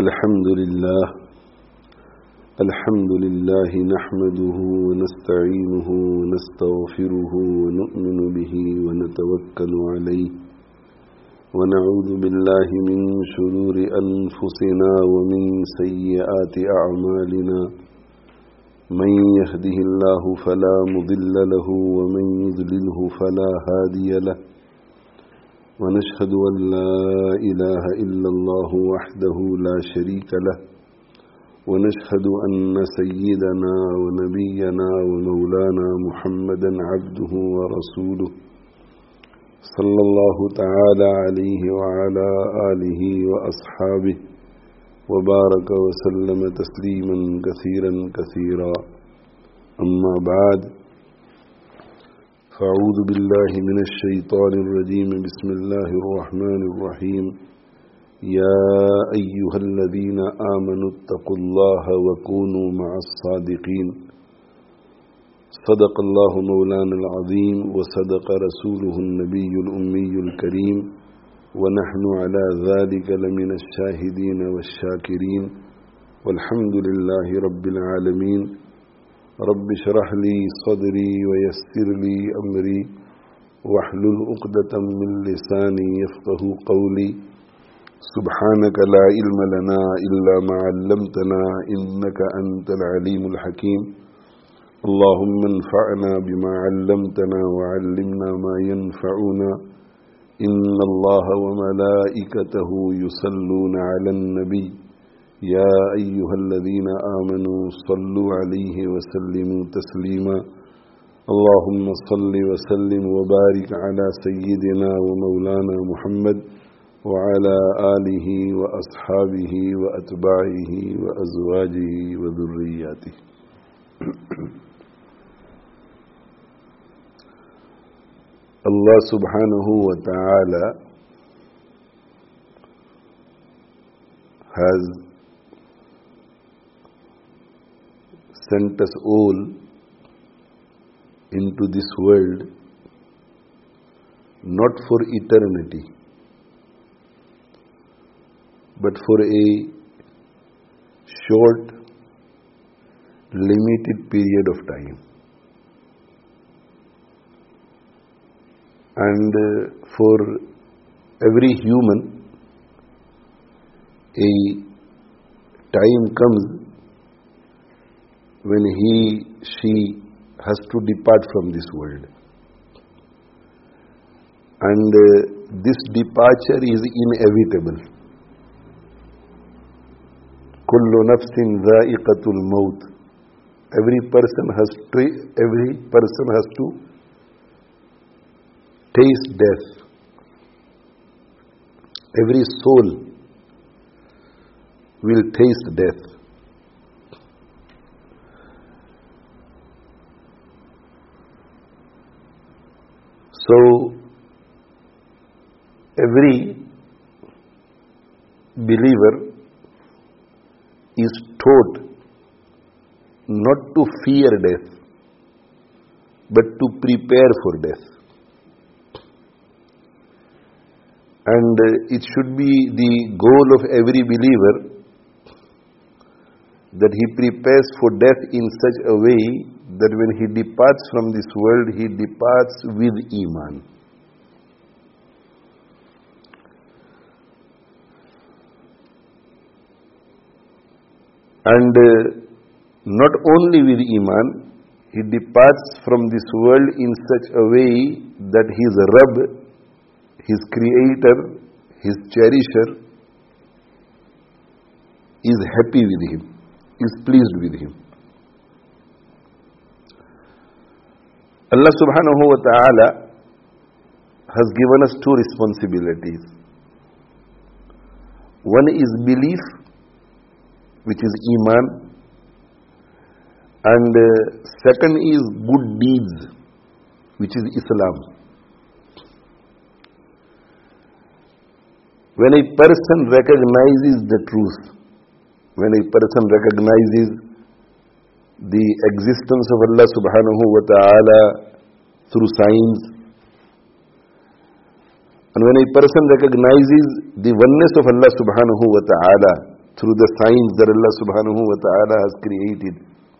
الحمد لله نحمده ونستعينه ونستغفره ونؤمن به ونتوكل عليه ونعوذ بالله من شرور أنفسنا ومن سيئات أعمالنا من يهده الله فلا مضل له ومن يضلله فلا هادي له ونشهد أن لا إله إلا الله وحده لا شريك له ونشهد أن سيدنا ونبينا ومولانا محمدا عبده ورسوله صلى الله تعالى عليه وعلى آله وأصحابه وبارك وسلم تسليما كثيرا كثيرا أما بعد فأعوذ بالله من الشيطان الرجيم بسم الله الرحمن الرحيم يا أيها الذين آمنوا اتقوا الله وكونوا مع الصادقين صدق الله مولانا العظيم وصدق رسوله النبي الأمي الكريم ونحن على ذلك لمن الشاهدين والشاكرين والحمد لله رب العالمين رب اشرح لي صدري ويسر لي أمري واحلل عقدة من لساني يفقه قولي سبحانك لا علم لنا إلا ما علمتنا إنك أنت العليم الحكيم اللهم انفعنا بما علمتنا وعلمنا ما ينفعنا إن الله وملائكته يصلون على النبي يا أيها الذين آمنوا صلوا عليه وسلموا تسليما اللهم صل وسلم وبارك على سيدنا ومولانا محمد وعلى آله وأصحابه وأتباعه وأزواجه وذرياته Allah subhanahu wa ta'ala has sent us all into this world not for eternity but for a short limited period of time. And for every human, a time comes when she has to depart from this world. And this departure is inevitable. Kullu nafsin dha'iqatul maut. Every person has to taste death. Every soul will taste death. So, every believer is taught not to fear death, but to prepare for death. And it should be the goal of every believer that he prepares for death in such a way that when he departs from this world, he departs with Iman. And not only with Iman, he departs from this world in such a way that his Rabb, his creator, his cherisher, is happy with him, is pleased with him. Allah subhanahu wa ta'ala has given us two responsibilities. One is belief, which is Iman, and second is good deeds, which is Islam. When a person recognizes the truth, when a person recognizes the existence of Allah subhanahu wa ta'ala through signs, and when a person recognizes the oneness of Allah subhanahu wa ta'ala through the signs that Allah subhanahu wa ta'ala has created.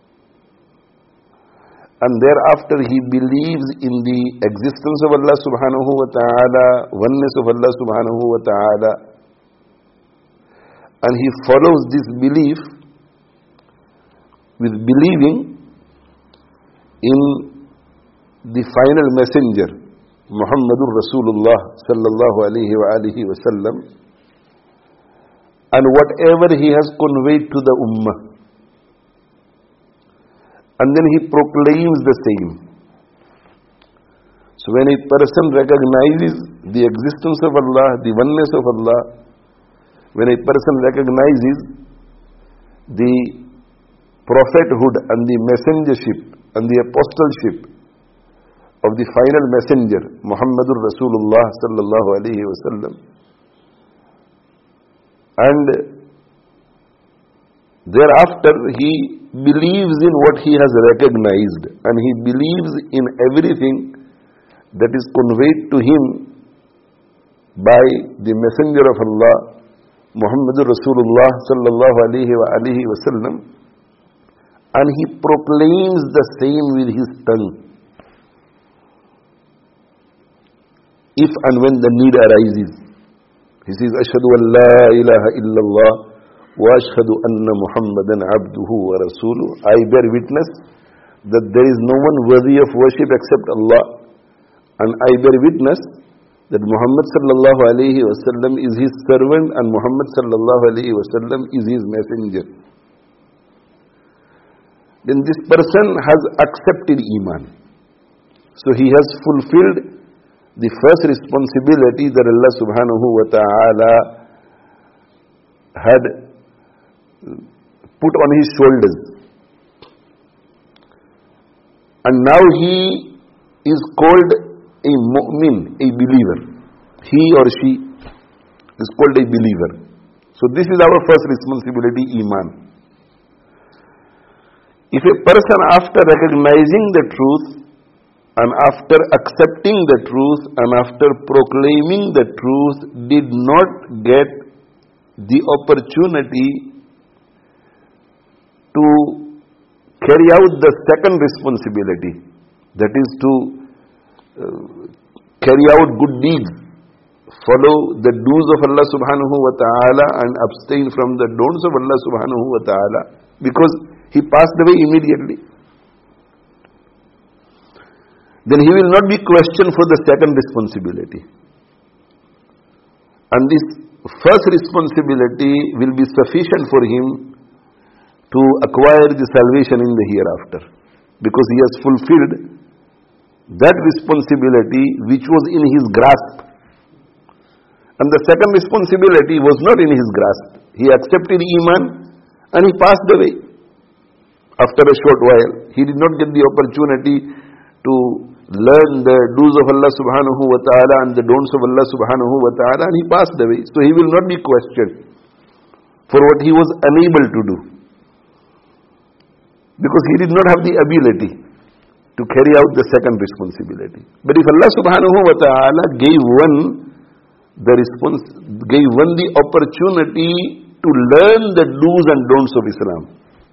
And thereafter he believes in the existence of Allah subhanahu wa ta'ala, oneness of Allah subhanahu wa ta'ala, and he follows this belief with believing in the final messenger, Muhammadur Rasulullah sallallahu alayhi wa alihi wa sallam, and whatever he has conveyed to the ummah. And then he proclaims the same. So when a person recognizes the existence of Allah, the oneness of Allah, when a person recognizes the prophethood and the messengership and the apostleship of the final messenger, Muhammadur Rasulullah sallallahu alayhi wa sallam, and thereafter he believes in what he has recognized, and he believes in everything that is conveyed to him by the messenger of Allah, Muhammadur Rasulullah sallallahu alayhi wa alihi wa sallam, and he proclaims the same with his tongue. If and when the need arises, he says, Ashhadu an la ilaha illallah wa ashhadu anna Muhammadan abduhu wa rasuluh. I bear witness that there is no one worthy of worship except Allah, and I bear witness that Muhammad sallallahu alayhi wa sallam is his servant and Muhammad sallallahu alayhi wa sallam is his messenger. Then this person has accepted Iman. So he has fulfilled the first responsibility that Allah subhanahu wa ta'ala had put on his shoulders. And now he is called a mu'min, a believer. He or she is called a believer. So this is our first responsibility, Iman. If a person, after recognizing the truth and after accepting the truth and after proclaiming the truth, did not get the opportunity to carry out the second responsibility, that is to carry out good deeds, follow the do's of Allah subhanahu wa ta'ala and abstain from the don'ts of Allah subhanahu wa ta'ala, because he passed away immediately, then he will not be questioned for the second responsibility. And this first responsibility will be sufficient for him to acquire the salvation in the hereafter, because he has fulfilled that responsibility which was in his grasp. And the second responsibility was not in his grasp. He accepted Iman and he passed away after a short while. He did not get the opportunity to learn the do's of Allah subhanahu wa ta'ala and the don'ts of Allah subhanahu wa ta'ala, and he passed away. So he will not be questioned for what he was unable to do, because he did not have the ability to carry out the second responsibility. But if Allah subhanahu wa ta'ala gave one the opportunity to learn the do's and don'ts of Islam,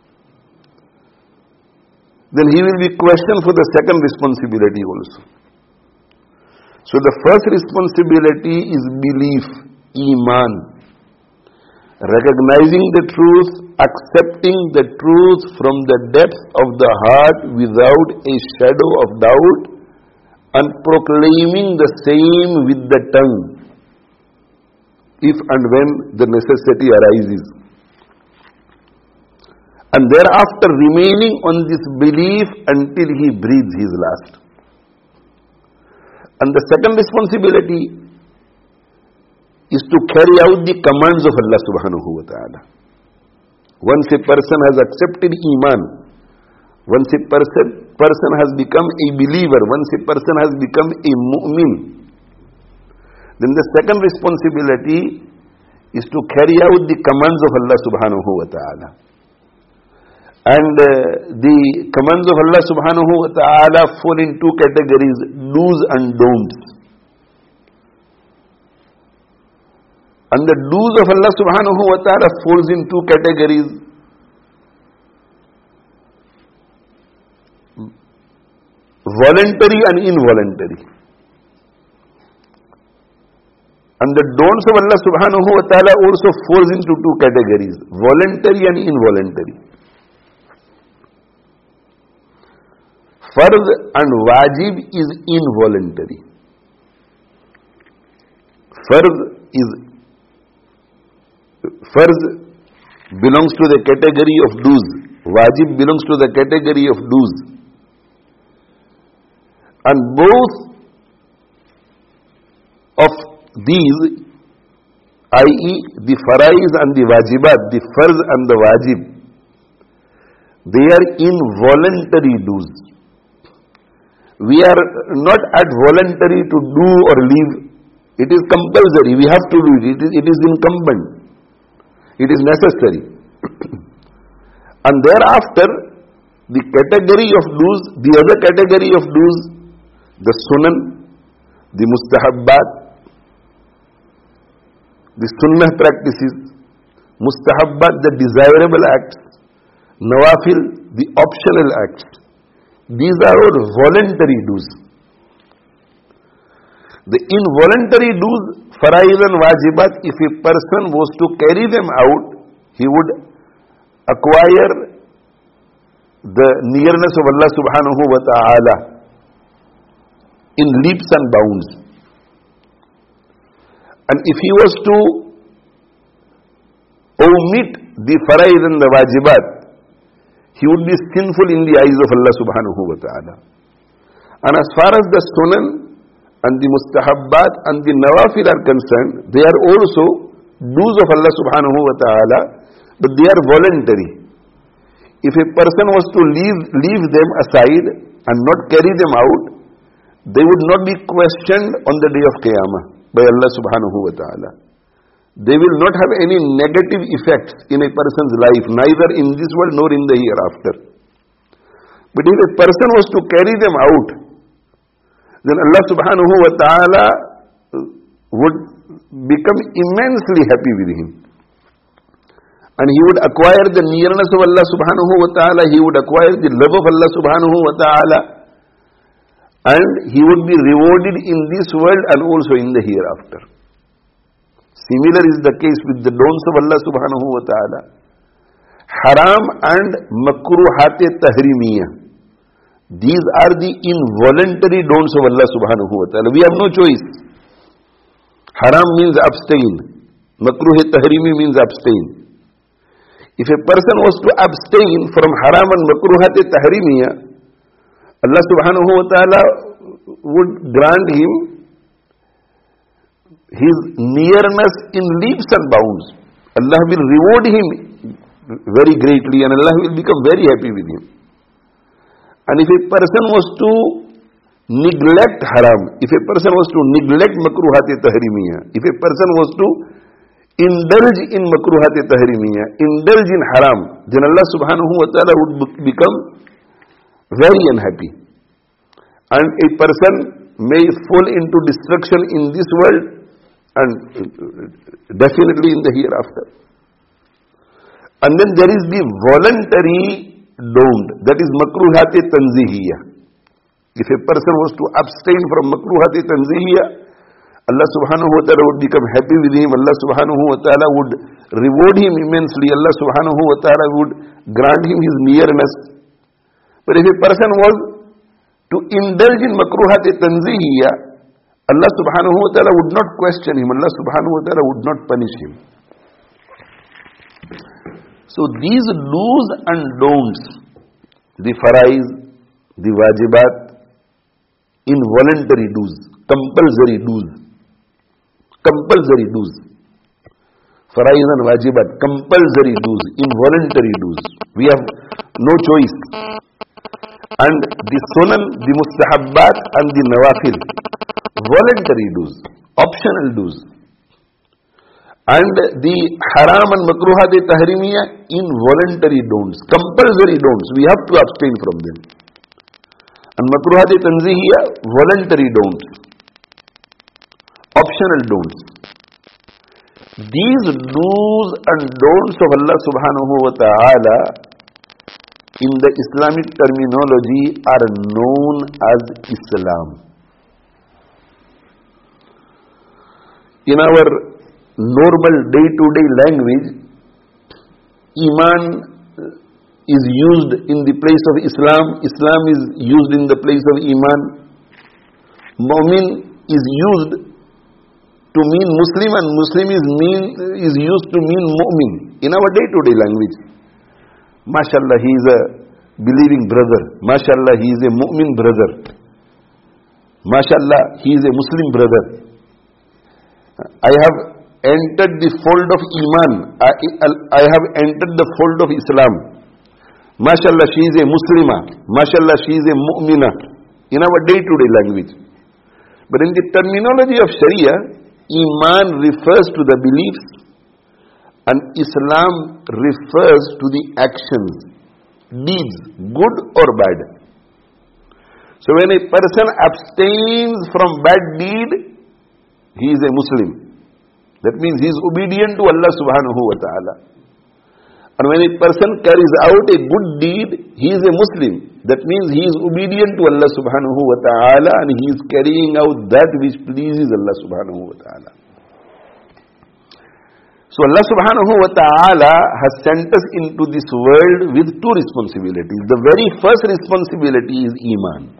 then he will be questioned for the second responsibility also. So the first responsibility is belief, Iman. Recognizing the truth, accepting the truth from the depth of the heart without a shadow of doubt, and proclaiming the same with the tongue, if and when the necessity arises. And thereafter remaining on this belief until he breathes his last. And the second responsibility is to carry out the commands of Allah subhanahu wa ta'ala. Once a person has accepted Iman, once a person has become a believer, once a person has become a mu'min, then the second responsibility is to carry out the commands of Allah subhanahu wa ta'ala. And the commands of Allah subhanahu wa ta'ala fall in two categories, do's and don'ts. And the do's of Allah subhanahu wa ta'ala falls in two categories. Voluntary and involuntary. And the don'ts of Allah subhanahu wa ta'ala also falls into two categories. Voluntary and involuntary. Fard and wajib is involuntary. Fard belongs to the category of do's. Wajib belongs to the category of do's. And both of these, i.e. the faraiz and the wajibat, the farz and the wajib, they are involuntary do's. We are not at voluntary to do or leave. It is compulsory. We have to do it. It is incumbent. It is necessary. And thereafter, the category of do's, the other category of do's, the sunan, the mustahabbat, the sunnah practices, mustahabbat, the desirable acts, nawafil, the optional acts. These are all voluntary do's. The involuntary do's, faraiz and wajibat, if a person was to carry them out, he would acquire the nearness of Allah subhanahu wa ta'ala in leaps and bounds. And if he was to omit the faraiz and the wajibat, he would be sinful in the eyes of Allah subhanahu wa ta'ala. And as far as the sunan and the mustahabbat and the nawafil are concerned, they are also do's of Allah subhanahu wa ta'ala, but they are voluntary. If a person was to leave them aside and not carry them out, they would not be questioned on the day of Qiyamah by Allah subhanahu wa ta'ala. They will not have any negative effects in a person's life, neither in this world nor in the hereafter. But if a person was to carry them out, then Allah subhanahu wa ta'ala would become immensely happy with him. And he would acquire the nearness of Allah subhanahu wa ta'ala, he would acquire the love of Allah subhanahu wa ta'ala, and he would be rewarded in this world and also in the hereafter. Similar is the case with the don'ts of Allah subhanahu wa ta'ala. Haram and makruhat tahrimiyah. These are the involuntary don'ts of Allah subhanahu wa ta'ala. We have no choice. Haram means abstain. Makruh tahrimi means abstain. If a person was to abstain from haram and makruhat tahrimiyah, Allah subhanahu wa ta'ala would grant him his nearness in leaps and bounds. Allah will reward him very greatly and Allah will become very happy with him. And if a person was to neglect haram, if a person was to neglect makruhat tahrimiyah, if a person was to indulge in makruhat tahrimiyah, indulge in haram, then Allah subhanahu wa ta'ala would become very unhappy. And a person may fall into destruction in this world and definitely in the hereafter. And then there is the voluntary don't, that is makruhat tanzihiyah. If a person was to abstain from makruhat tanzihiyah, Allah subhanahu wa ta'ala would become happy with him, Allah subhanahu wa ta'ala would reward him immensely, Allah subhanahu wa ta'ala would grant him his nearness. But if a person was to indulge in makruhat tanzihiyah, Allah subhanahu wa ta'ala would not question him, Allah subhanahu wa ta'ala would not punish him. So these do's and don'ts, the faraiz, the wajibat, involuntary do's, compulsory do's, faraiz and wajibat, compulsory do's, involuntary do's. We have no choice. And the sunan, the mustahabbat and the nawafil, voluntary do's, optional do's. And the haram and makruhat tahrimiyah, involuntary don'ts, compulsory don'ts. We have to abstain from them. And makruhat tanzihiyah, voluntary don'ts, optional don'ts. These do's and don'ts of Allah subhanahu wa ta'ala in the Islamic terminology are known as Islam. In our normal day-to-day language, Iman is used in the place of Islam. Islam is used in the place of Iman. Mu'min is used to mean Muslim, and Muslim is used to mean Mu'min in our day-to-day language. MashaAllah, he is a believing brother. MashaAllah, he is a Mu'min brother. MashaAllah, he is a Muslim brother. I have entered the fold of Iman. I have entered the fold of Islam. MashaAllah, she is a Muslimah. MashaAllah, she is a Mu'minah. In our day-to-day language. But in the terminology of Sharia, Iman refers to the beliefs and Islam refers to the actions, deeds, good or bad. So when a person abstains from bad deed, he is a Muslim. That means he is obedient to Allah subhanahu wa ta'ala. And when a person carries out a good deed, he is a Muslim. That means he is obedient to Allah subhanahu wa ta'ala and he is carrying out that which pleases Allah subhanahu wa ta'ala. So Allah subhanahu wa ta'ala has sent us into this world with two responsibilities. The very first responsibility is Iman.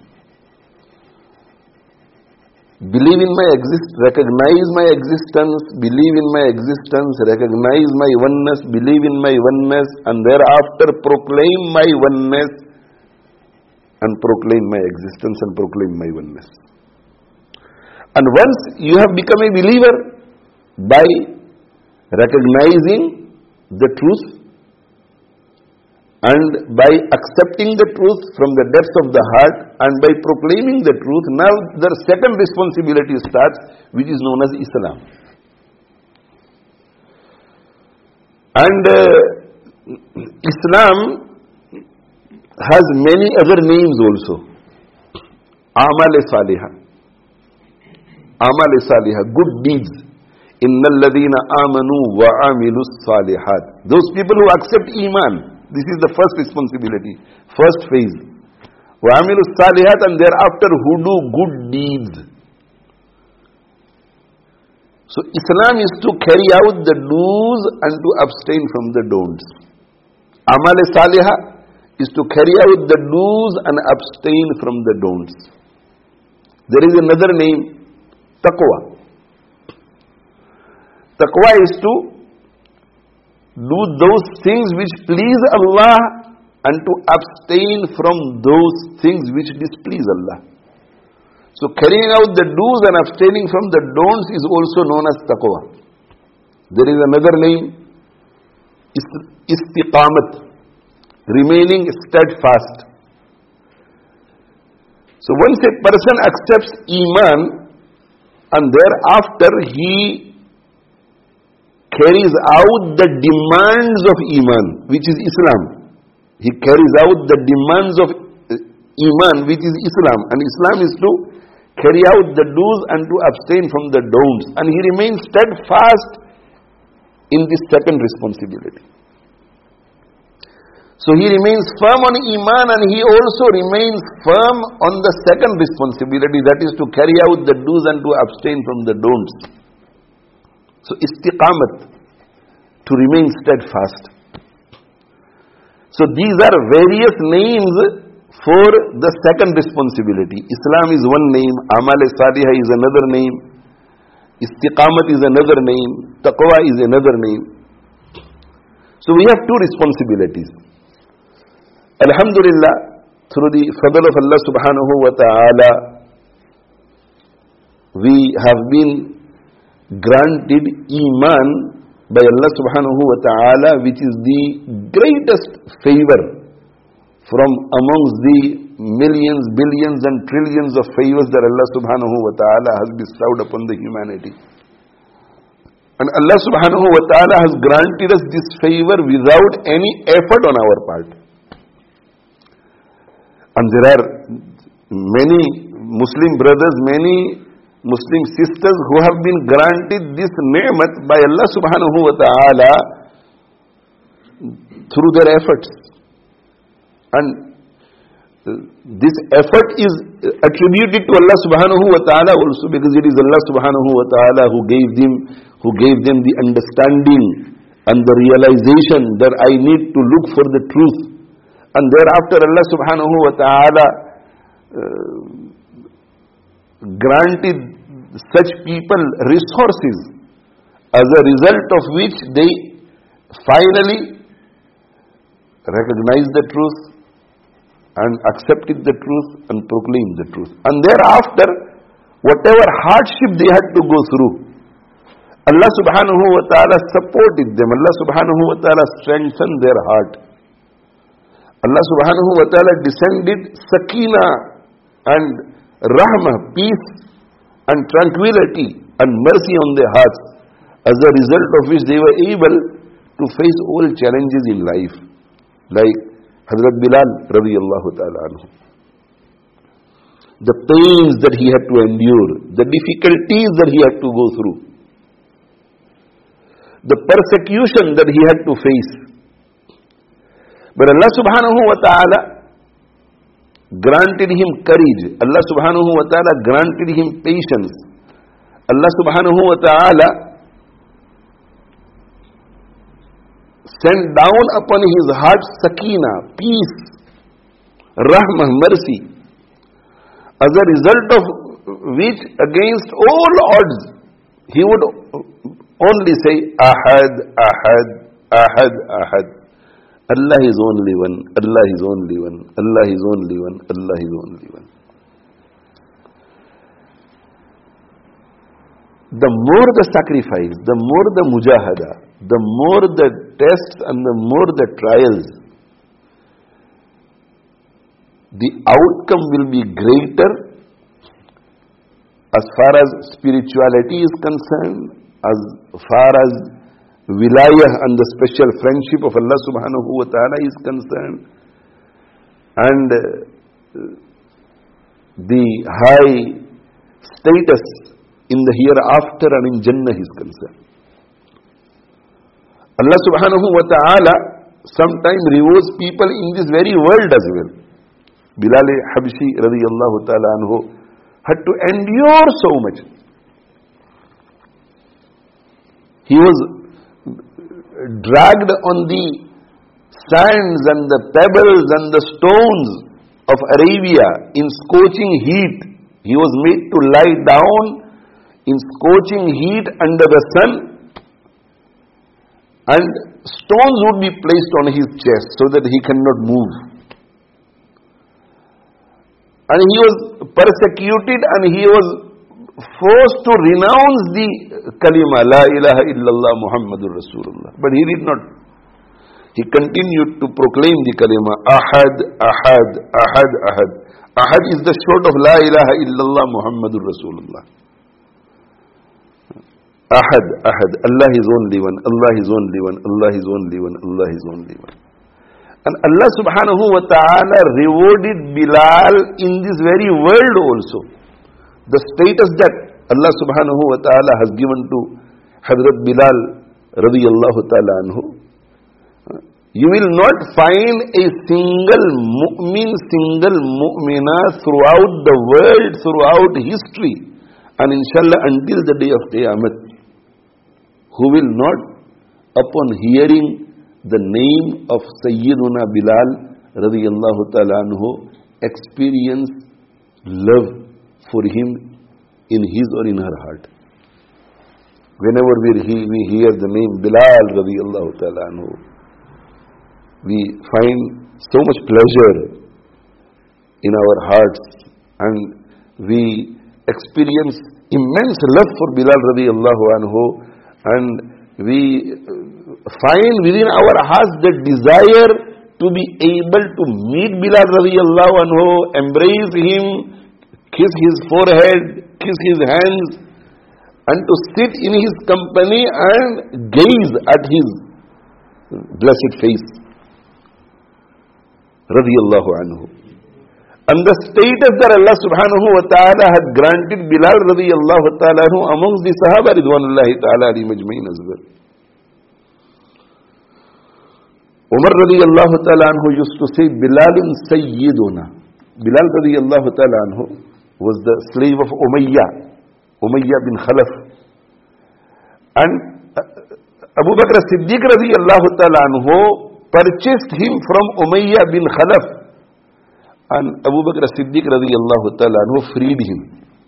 Believe in my recognize my existence, believe in my existence, recognize my oneness, believe in my oneness, and thereafter proclaim my oneness and proclaim my existence and proclaim my oneness. And once you have become a believer by recognizing the truth and by accepting the truth from the depths of the heart and by proclaiming the truth, now the second responsibility starts, which is known as Islam. And Islam has many other names also. Amal-e-Salihah. Amal-e-Salihah, good deeds. Innal ladhina amanu wa amilus salihat. Those people who accept Iman. This is the first responsibility, first phase. وَعَمِلُوا الصَّالِحَاتِ, and thereafter who do good deeds. So Islam is to carry out the do's and to abstain from the don'ts. Amal-e-Salihah is to carry out the do's and abstain from the don'ts. There is another name, Taqwa. Taqwa is to do those things which please Allah and to abstain from those things which displease Allah. So carrying out the do's and abstaining from the don'ts is also known as taqwa. There is another name, istiqamat, remaining steadfast. So once a person accepts Iman and thereafter he carries out the demands of Iman, which is Islam. He carries out the demands of Iman, which is Islam. And Islam is to carry out the do's and to abstain from the don'ts. And he remains steadfast in this second responsibility. So he remains firm on Iman and he also remains firm on the second responsibility, that is to carry out the do's and to abstain from the don'ts. So istiqamat, to remain steadfast. So these are various names for the second responsibility. Islam is one name, Amal-e-Salihah is another name, istiqamat is another name, taqwa is another name. So we have two responsibilities. Alhamdulillah, through the fadl of Allah subhanahu wa ta'ala, we have been granted Iman by Allah subhanahu wa ta'ala, which is the greatest favor from amongst the millions, billions and trillions of favors that Allah subhanahu wa ta'ala has bestowed upon the humanity. And Allah subhanahu wa ta'ala has granted us this favor without any effort on our part. And there are many Muslim brothers, many Muslim sisters who have been granted this ni'mat by Allah subhanahu wa ta'ala through their efforts. And this effort is attributed to Allah subhanahu wa ta'ala also, because it is Allah subhanahu wa ta'ala who gave them the understanding and the realization that I need to look for the truth. And thereafter Allah subhanahu wa ta'ala granted such people resources, as a result of which they finally recognized the truth and accepted the truth and proclaimed the truth. And thereafter, whatever hardship they had to go through, Allah subhanahu wa ta'ala supported them. Allah subhanahu wa ta'ala strengthened their heart. Allah subhanahu wa ta'ala descended sakina and rahmah, peace and tranquility and mercy on their hearts, as a result of which they were able to face all challenges in life. Like Hazrat Bilal radiyallahu ta'ala anhu. The pains that he had to endure, the difficulties that he had to go through, the persecution that he had to face. But Allah subhanahu wa ta'ala granted him courage. Allah subhanahu wa ta'ala granted him patience. Allah subhanahu wa ta'ala sent down upon his heart sakina, peace, rahmah, mercy. As a result of which, against all odds, he would only say, Ahad, Ahad, Ahad, Ahad. Allah is only one, Allah is only one, Allah is only one, Allah is only one. The more the sacrifice, the more the mujahada, the more the tests and the more the trials, the outcome will be greater as far as spirituality is concerned, as far as wilayah and the special friendship of Allah subhanahu wa ta'ala is concerned, and the high status in the hereafter and in Jannah is concerned. Allah subhanahu wa ta'ala sometimes rewards people in this very world as well. Bilal Habshi radiyallahu ta'ala anhu had to endure so much. He was dragged on the sands and the pebbles and the stones of Arabia in scorching heat. He was made to lie down in scorching heat under the sun, and stones would be placed on his chest so that he cannot move. And he was persecuted and he was forced to renounce the kalima, La ilaha illallah Muhammadur Rasulullah. But he did not. He continued to proclaim the kalima, Ahad, Ahad, Ahad, Ahad. Ahad is the short of La ilaha illallah Muhammadur Rasulullah. Ahad, Ahad. Allah is only one, Allah is only one, Allah is only one, Allah is only one. And Allah subhanahu wa ta'ala rewarded Bilal in this very world also. The status that Allah subhanahu wa ta'ala has given to Hazrat Bilal radiyallahu ta'ala anhu. You will not find a single mu'min, single mu'mina throughout the world, throughout history, and inshallah until the day of Qiyamah, who will not, upon hearing the name of Sayyiduna Bilal radiyallahu ta'ala anhu, experience love for him in his or in her heart. Whenever we hear the name Bilal radiyallahu ta'ala anhu, we find so much pleasure in our hearts, and we experience immense love for Bilal radiyallahu anhu, and we find within our hearts the desire to be able to meet Bilal radiyallahu anhu, embrace him, kiss his forehead, kiss his hands, and to sit in his company and gaze at his blessed face radiyallahu anhu. And the status that Allah subhanahu wa ta'ala had granted Bilal radiyallahu ta'ala anhu amongst the Sahaba ridwanullahi ta'ala alayhim ajma'in as well. Umar radiyallahu ta'ala anhu used to say, Bilalun Sayyiduna. Bilal radiyallahu ta'ala anhu was the slave of Umayyah bin Khalaf. And Abu Bakr as-Siddiq radiyallahu ta'ala anhu purchased him from Umayyah bin Khalaf. And Abu Bakr as-Siddiq radiyallahu ta'ala anhu freed him.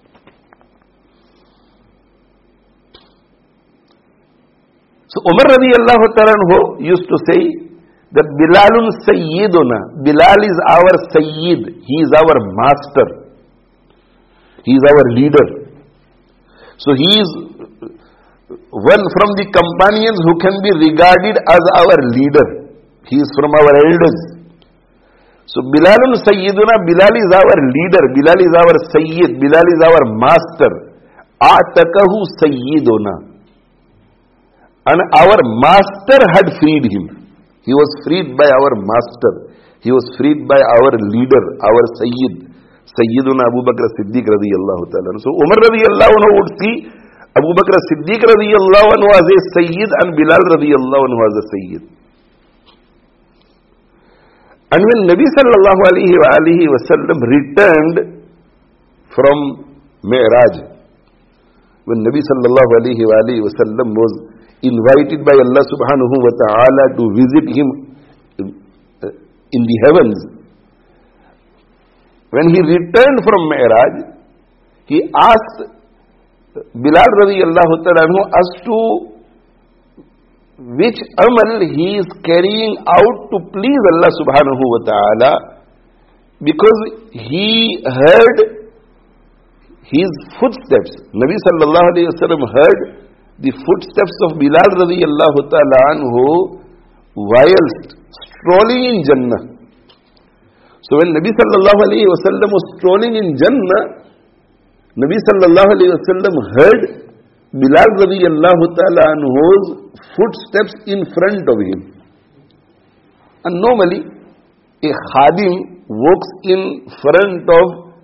So Umar radiyallahu ta'ala anhu used to say that Bilalun Sayyiduna. Bilal is our Sayyid. He is our master. He is our leader. So he is one from the companions who can be regarded as our leader. He is from our elders. So Bilalun Sayyiduna, Bilal is our leader, Bilal is our Sayyid, Bilal is our master. Atakahu Sayyiduna. And our master had freed him. He was freed by our master. He was freed by our leader, our Sayyid. Sayyiduna Abu Bakr as-Siddiq radiyallahu ta'ala. So Umar radiyallahu anhu would see Abu Bakr as-Siddiq radiyallahu anhu as a Sayyid and Bilal radiyallahu anhu as a Sayyid. And when Nabi sallallahu alayhi wa sallam returned from Mi'raj, when Nabi sallallahu alayhi wa sallam was invited by Allah subhanahu wa ta'ala to visit him in the heavens, when he returned from Mi'raj, he asked Bilal radiyallahu ta'ala anhu as to which amal he is carrying out to please Allah subhanahu wa ta'ala, because he heard his footsteps. Nabi sallallahu alayhi wa sallam heard the footsteps of Bilal radiyallahu ta'ala anhu whilst strolling in Jannah. So when Nabi sallallahu alayhi wa sallam was strolling in Jannah, Nabi sallallahu alayhi wa sallam heard Bilal radiyallahu ta'ala anhu's footsteps in front of him. And normally, a khadim walks in front of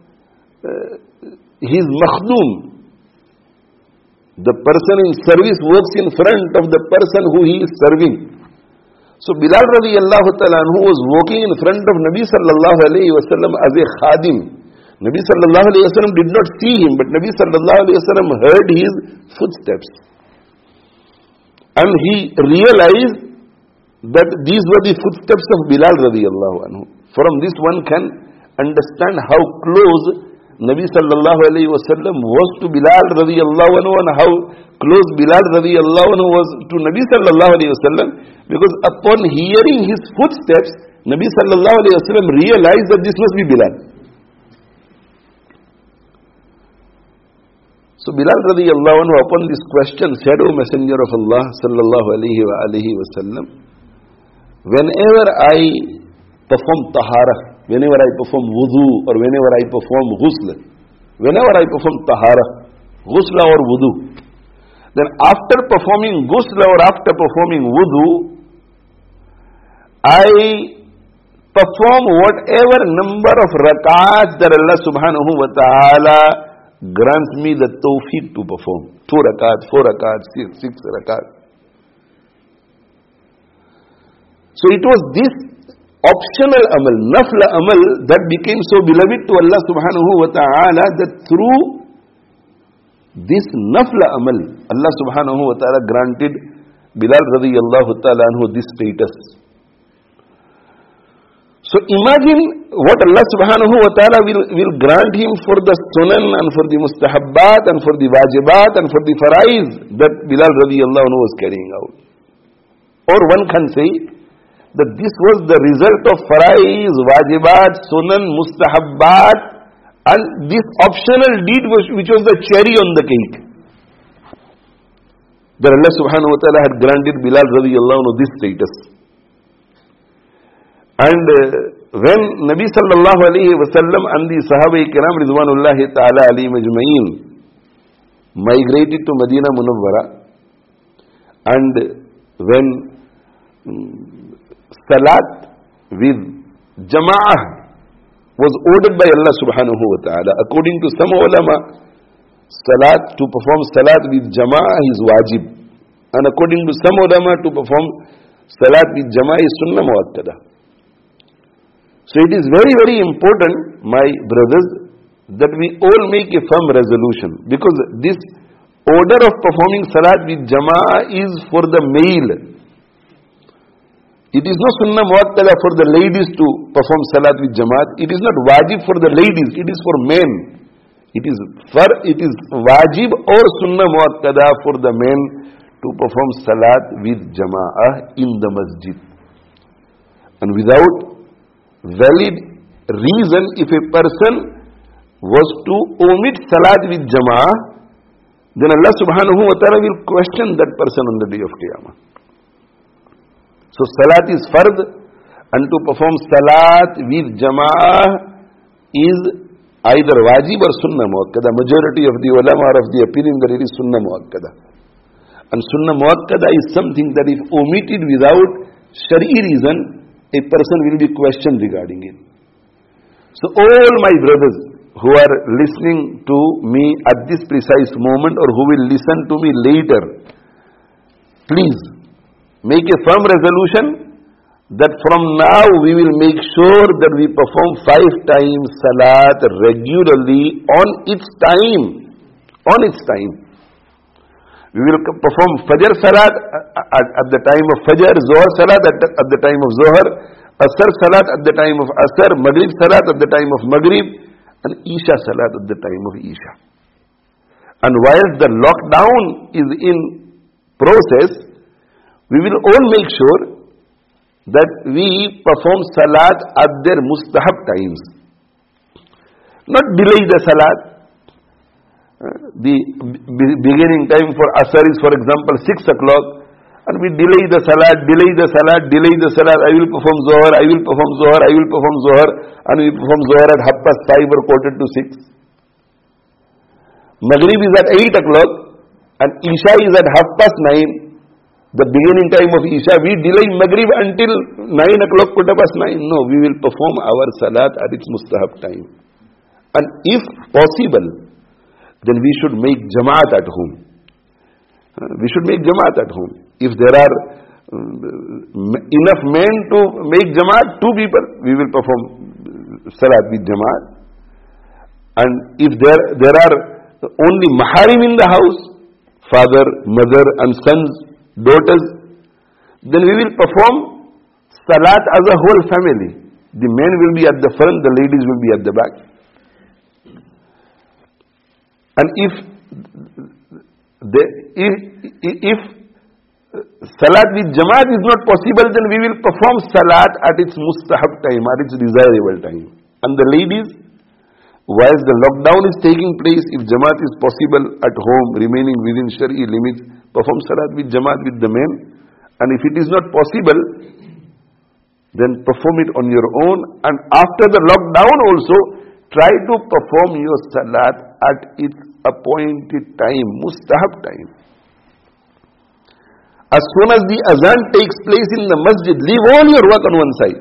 his makhdum. The person in service walks in front of the person who he is serving. So Bilal radiyallahu ta'ala anhu was walking in front of Nabi sallallahu alayhi wa sallam as a khadim. Nabi sallallahu alayhi wa sallam did not see him, but Nabi sallallahu alayhi wa sallam heard his footsteps. And he realized that these were the footsteps of Bilal radiyallahu anhu. From this one can understand how close Nabi sallallahu alayhi wa sallam was to Bilal radiyallahu anhu, and how close Bilal radiyallahu anhu was to Nabi sallallahu alayhi wa sallam, because upon hearing his footsteps, Nabi sallallahu alayhi wa sallam realized that this must be Bilal. So Bilal radiyallahu anhu, upon this question, said, O Messenger of Allah sallallahu alayhi wa sallam, whenever I perform tahara, whenever I perform wudu, or whenever I perform ghusl, whenever I perform tahara, ghusl or wudu, then after performing ghusl or after performing wudu, I perform whatever number of rakats that Allah subhanahu wa ta'ala grants me the tawfiq to perform. 2 rakats, 4 rakats, 6 rakats. So it was this optional amal, nafla amal, that became so beloved to Allah subhanahu wa ta'ala, that through this nafla amal, Allah subhanahu wa ta'ala granted Bilal radiyallahu ta'ala anhu this status. So imagine what Allah subhanahu wa ta'ala will grant him for the sunan and for the mustahabbat and for the wajibat and for the faraiz that Bilal radiyallahu anhu was carrying out. Or one can say that this was the result of faraiz, wajibat, sunan, mustahabbat, and this optional deed which was the cherry on the cake, that Allah subhanahu wa ta'ala had granted Bilal radiyallahu anhu this status. And when Nabi sallallahu alayhi wa sallam and the Sahaba Kiram ridwanullahi ta'ala alayhim ajma'in migrated to Medina Munawwara, and when Salat with Jama'ah was ordered by Allah subhanahu wa ta'ala. According to some ulama, to perform salat with jama'ah is wajib. And according to some ulama, to perform salat with jama'ah is sunnah muakkada. So it is very, very important, my brothers, that we all make a firm resolution. Because this order of performing salat with jama'ah is for the male. It is not sunnah muakkada for the ladies to perform salat with jamaat. It is not wajib for the ladies, it is for men. It is wajib or sunnah muakkada for the men to perform salat with jama'ah in the masjid. And without valid reason, if a person was to omit salat with jama'ah, then Allah subhanahu wa ta'ala will question that person on the day of Qiyamah. So salat is fard, and to perform salat with jama'ah is either wajib or sunnah muakkada. Majority of the ulama are of the opinion that it is sunnah muakkada. And sunnah muakkada is something that if omitted without shari'i reason, a person will be questioned regarding it. So all my brothers who are listening to me at this precise moment or who will listen to me later, please make a firm resolution that from now we will make sure that we perform 5 times salat regularly on its time. On its time. We will perform Fajr salat at the time of Fajr, Zohar salat at the time of Zohar, Asr salat at the time of Asr, Maghrib salat at the time of Maghrib, and Isha salat at the time of Isha. And while the lockdown is in process, we will all make sure that we perform salat at their mustahab times. Not delay the salat. The beginning time for Asr is, for example, 6 o'clock, and we delay the salat. I will perform Zohar, I will perform Zohar, and we perform Zohar at 5:30 or 5:45. Maghrib is at 8 o'clock, and Isha is at 9:30. The beginning time of Isha, we delay Maghrib until 9 o'clock, 9:15. No, we will perform our salat at its mustahab time. And if possible, then we should make Jamaat at home. We should make Jamaat at home. If there are enough men to make Jamaat, 2 people, we will perform salat with Jamaat. And if there are only maharim in the house, father, mother and sons, daughters, then we will perform salat as a whole family. The men will be at the front, the ladies will be at the back. And if salat with jamaat is not possible, then we will perform salat at its mustahab time, at its desirable time. And the ladies, whilst the lockdown is taking place, if jamaat is possible at home, remaining within Shari'i limits, perform salat with jamaat with the men. And if it is not possible, then perform it on your own. And after the lockdown also, try to perform your salat at its appointed time, mustahab time. As soon as the azan takes place in the masjid, leave all your work on one side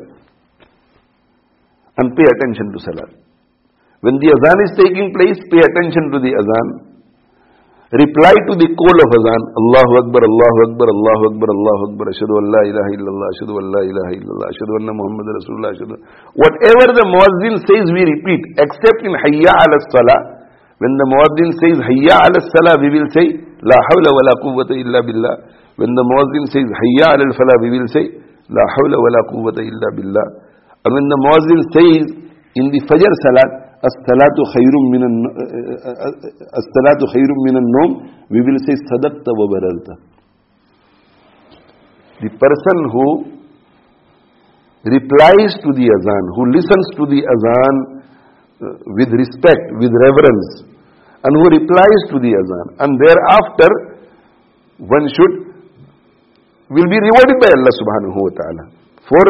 and pay attention to salat. When the azan is taking place, pay attention to the azan. Reply to the call of azan. Allahu Akbar, Allahu Akbar, Allahu Akbar, Allahu Akbar, Ashhadu an la ilaha illallah, Ashhadu an la ilaha illallah, Ashhadu anna Muhammad Rasulullah, Ashhadu. Whatever the muazzin says, we repeat, except in Hayya ala salah. When the muazzin says Hayya ala salah, we will say La hawla wa la quwwata illa billah. When the muazzin says Hayya ala falah, we will say La hawla wa la quwwata illa billah. And when the muazzin says in the Fajr salat, As-salatu khayrun minan nom, we will say Sadaqta wa bararta. The person who replies to the azan, who listens to the azan with respect, with reverence, and who replies to the azan, and thereafter one will be rewarded by Allah subhanahu wa ta'ala for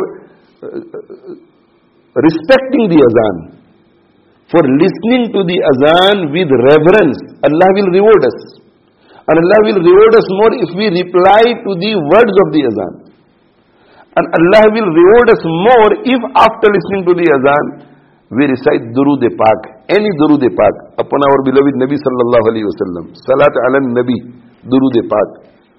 respecting the azan, for listening to the azan with reverence. Allah will reward us, and Allah will reward us more if we reply to the words of the azan, and Allah will reward us more if after listening to the azan we recite Durood-e-Pak, any Durood-e-Pak upon our beloved Nabi sallallahu alaihi wasallam. Salat ala Nabi, Durood-e-Pak.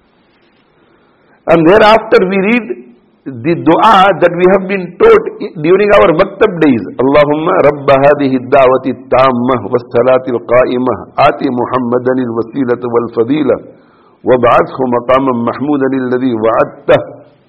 And thereafter we read the dua that we have been taught during our maktab days. Allahumma rabba hadhihi ad-da'wati at-tammah was-salati al-qa'imah ati Muhammadan al-wasilata wal-fadila wab'athhu maqaman mahmudan alladhi wa'adtah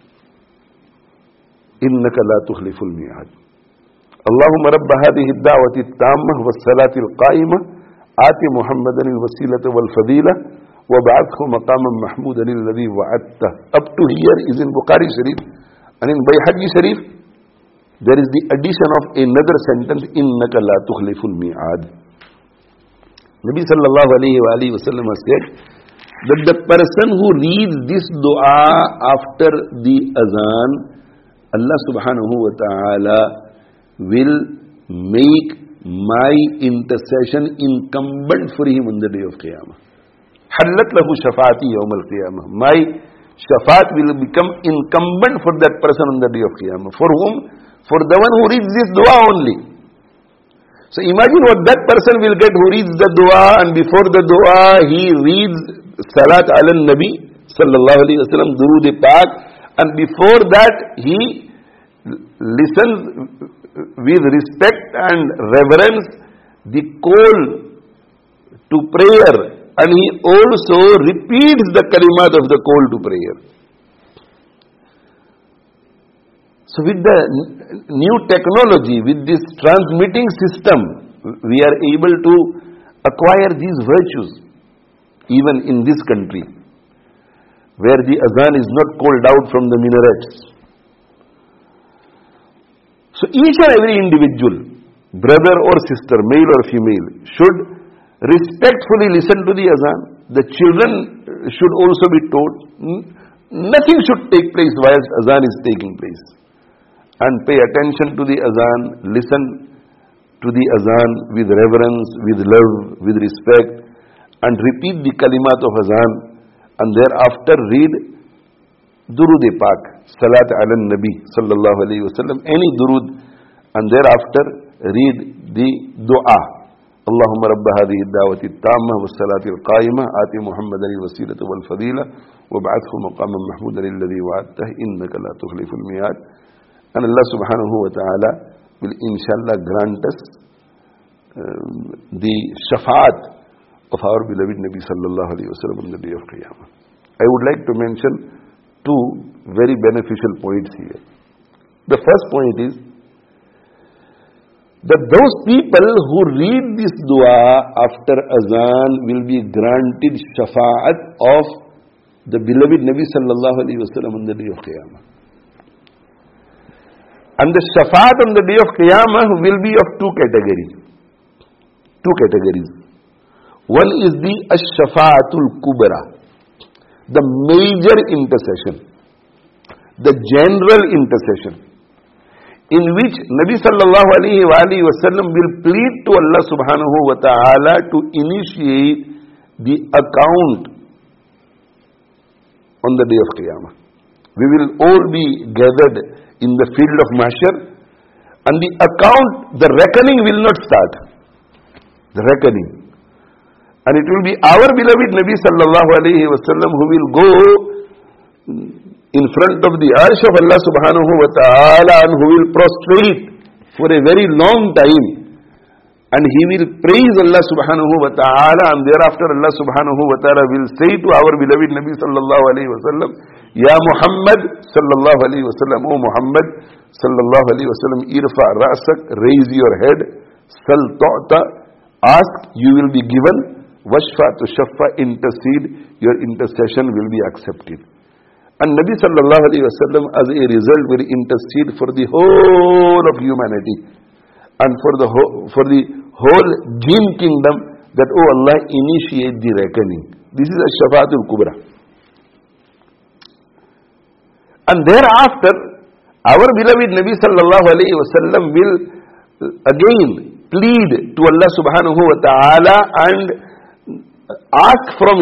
innaka la tukhlifu al-mi'ad. Allahumma rabba hadhihi ad-da'wati at-tammah was-salati al-qa'imah ati Muhammadan al-wasilata wal-fadila wab'athhu maqaman mahmudan alladhi wa'adtah. Up to here is in Bukhari Sharif. And in Bayhaqi Sharif, there is the addition of another sentence, innaka la tukhliful mi'ad. Nabi sallallahu alayhi wa sallam has said that the person who reads this dua after the azan, Allah subhanahu wa ta'ala will make my intercession incumbent for him on the day of Qiyamah. Hallat lahu shafaati yawm al-Qiyamah. My shafaat will become incumbent for that person on the day of Qiyamah. For whom? For the one who reads this dua only. So imagine what that person will get who reads the dua, and before the dua he reads Salat ala Nabi sallallahu alayhi wa sallam, Durood-e-Pak, and before that he listens with respect and reverence the call to prayer. And he also repeats the kalimat of the call to prayer. So with the new technology, with this transmitting system, we are able to acquire these virtues, even in this country, where the azan is not called out from the minarets. So each and every individual, brother or sister, male or female, should respectfully listen to the azan. The children should also be taught. Nothing should take place while azan is taking place. And pay attention to the azan, listen to the azan with reverence, with love, with respect, and repeat the kalimat of azan, and thereafter read Durood-e-Pak, Salat ala Nabi sallallahu alayhi wa sallam, any durood, and thereafter read the dua. اللهم رب هذه الدعوة التامة والصلاة القائمة آت محمدا الوسيلة والفضيلة وابعثه مقاما محمودا الذي وعدته إنك لا تخلف الميعاد. And Allah subhanahu wa ta'ala will inshallah grant us the shafaat of our beloved Nabi sallallahu alayhi wa sallam on the day of Qiyamah. I would like to mention two very beneficial points here. The first point is that those people who read this dua after azan will be granted shafaat of the beloved Nabi sallallahu alayhi wa sallam on the day of Qiyamah. And the shafaat on the day of Qiyamah will be of two categories. Two categories. One is the ash-shafaatul kubra, the major intercession, the general intercession, in which Nabi sallallahu alayhi wa sallam will plead to Allah subhanahu wa ta'ala to initiate the account on the day of Qiyamah. We will all be gathered in the field of Mahshar, and the account, the reckoning will not start. The reckoning. And it will be our beloved Nabi sallallahu alayhi wa sallam who will go in front of the arsh of Allah subhanahu wa ta'ala, and who will prostrate for a very long time, and he will praise Allah subhanahu wa ta'ala, and thereafter Allah subhanahu wa ta'ala will say to our beloved Nabi sallallahu alayhi wa sallam, Ya Muhammad sallallahu alayhi wa sallam, O Muhammad sallallahu alayhi wa sallam, irfa ra'sak, raise your head, sal tu'ta, ask, you will be given, washfa tushaffa, intercede, your intercession will be accepted. And Nabi sallallahu alayhi wa sallam, as a result, will intercede for the whole of humanity and for the whole jinn kingdom, that, oh Allah, initiate the reckoning. This is a shafaatul kubra. And thereafter, our beloved Nabi sallallahu alayhi wa sallam will again plead to Allah subhanahu wa ta'ala and ask from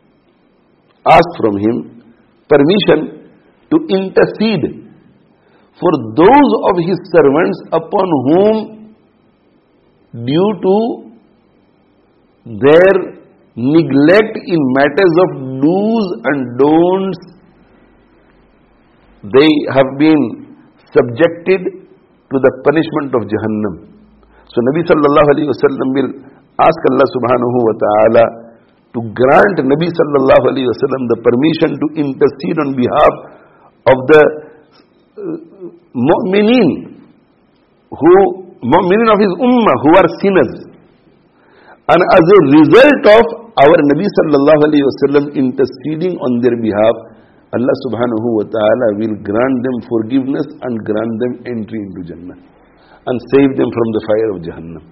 Him permission to intercede for those of His servants upon whom, due to their neglect in matters of do's and don'ts, they have been subjected to the punishment of Jahannam. So Nabi sallallahu alayhi wa sallam will ask Allah subhanahu wa ta'ala to grant Nabi sallallahu alayhi wa sallam the permission to intercede on behalf of the mu'mineen of his ummah who are sinners. And as a result of our Nabi sallallahu alayhi wa sallam interceding on their behalf, Allah subhanahu wa ta'ala will grant them forgiveness and grant them entry into Jannah and save them from the fire of Jahannam.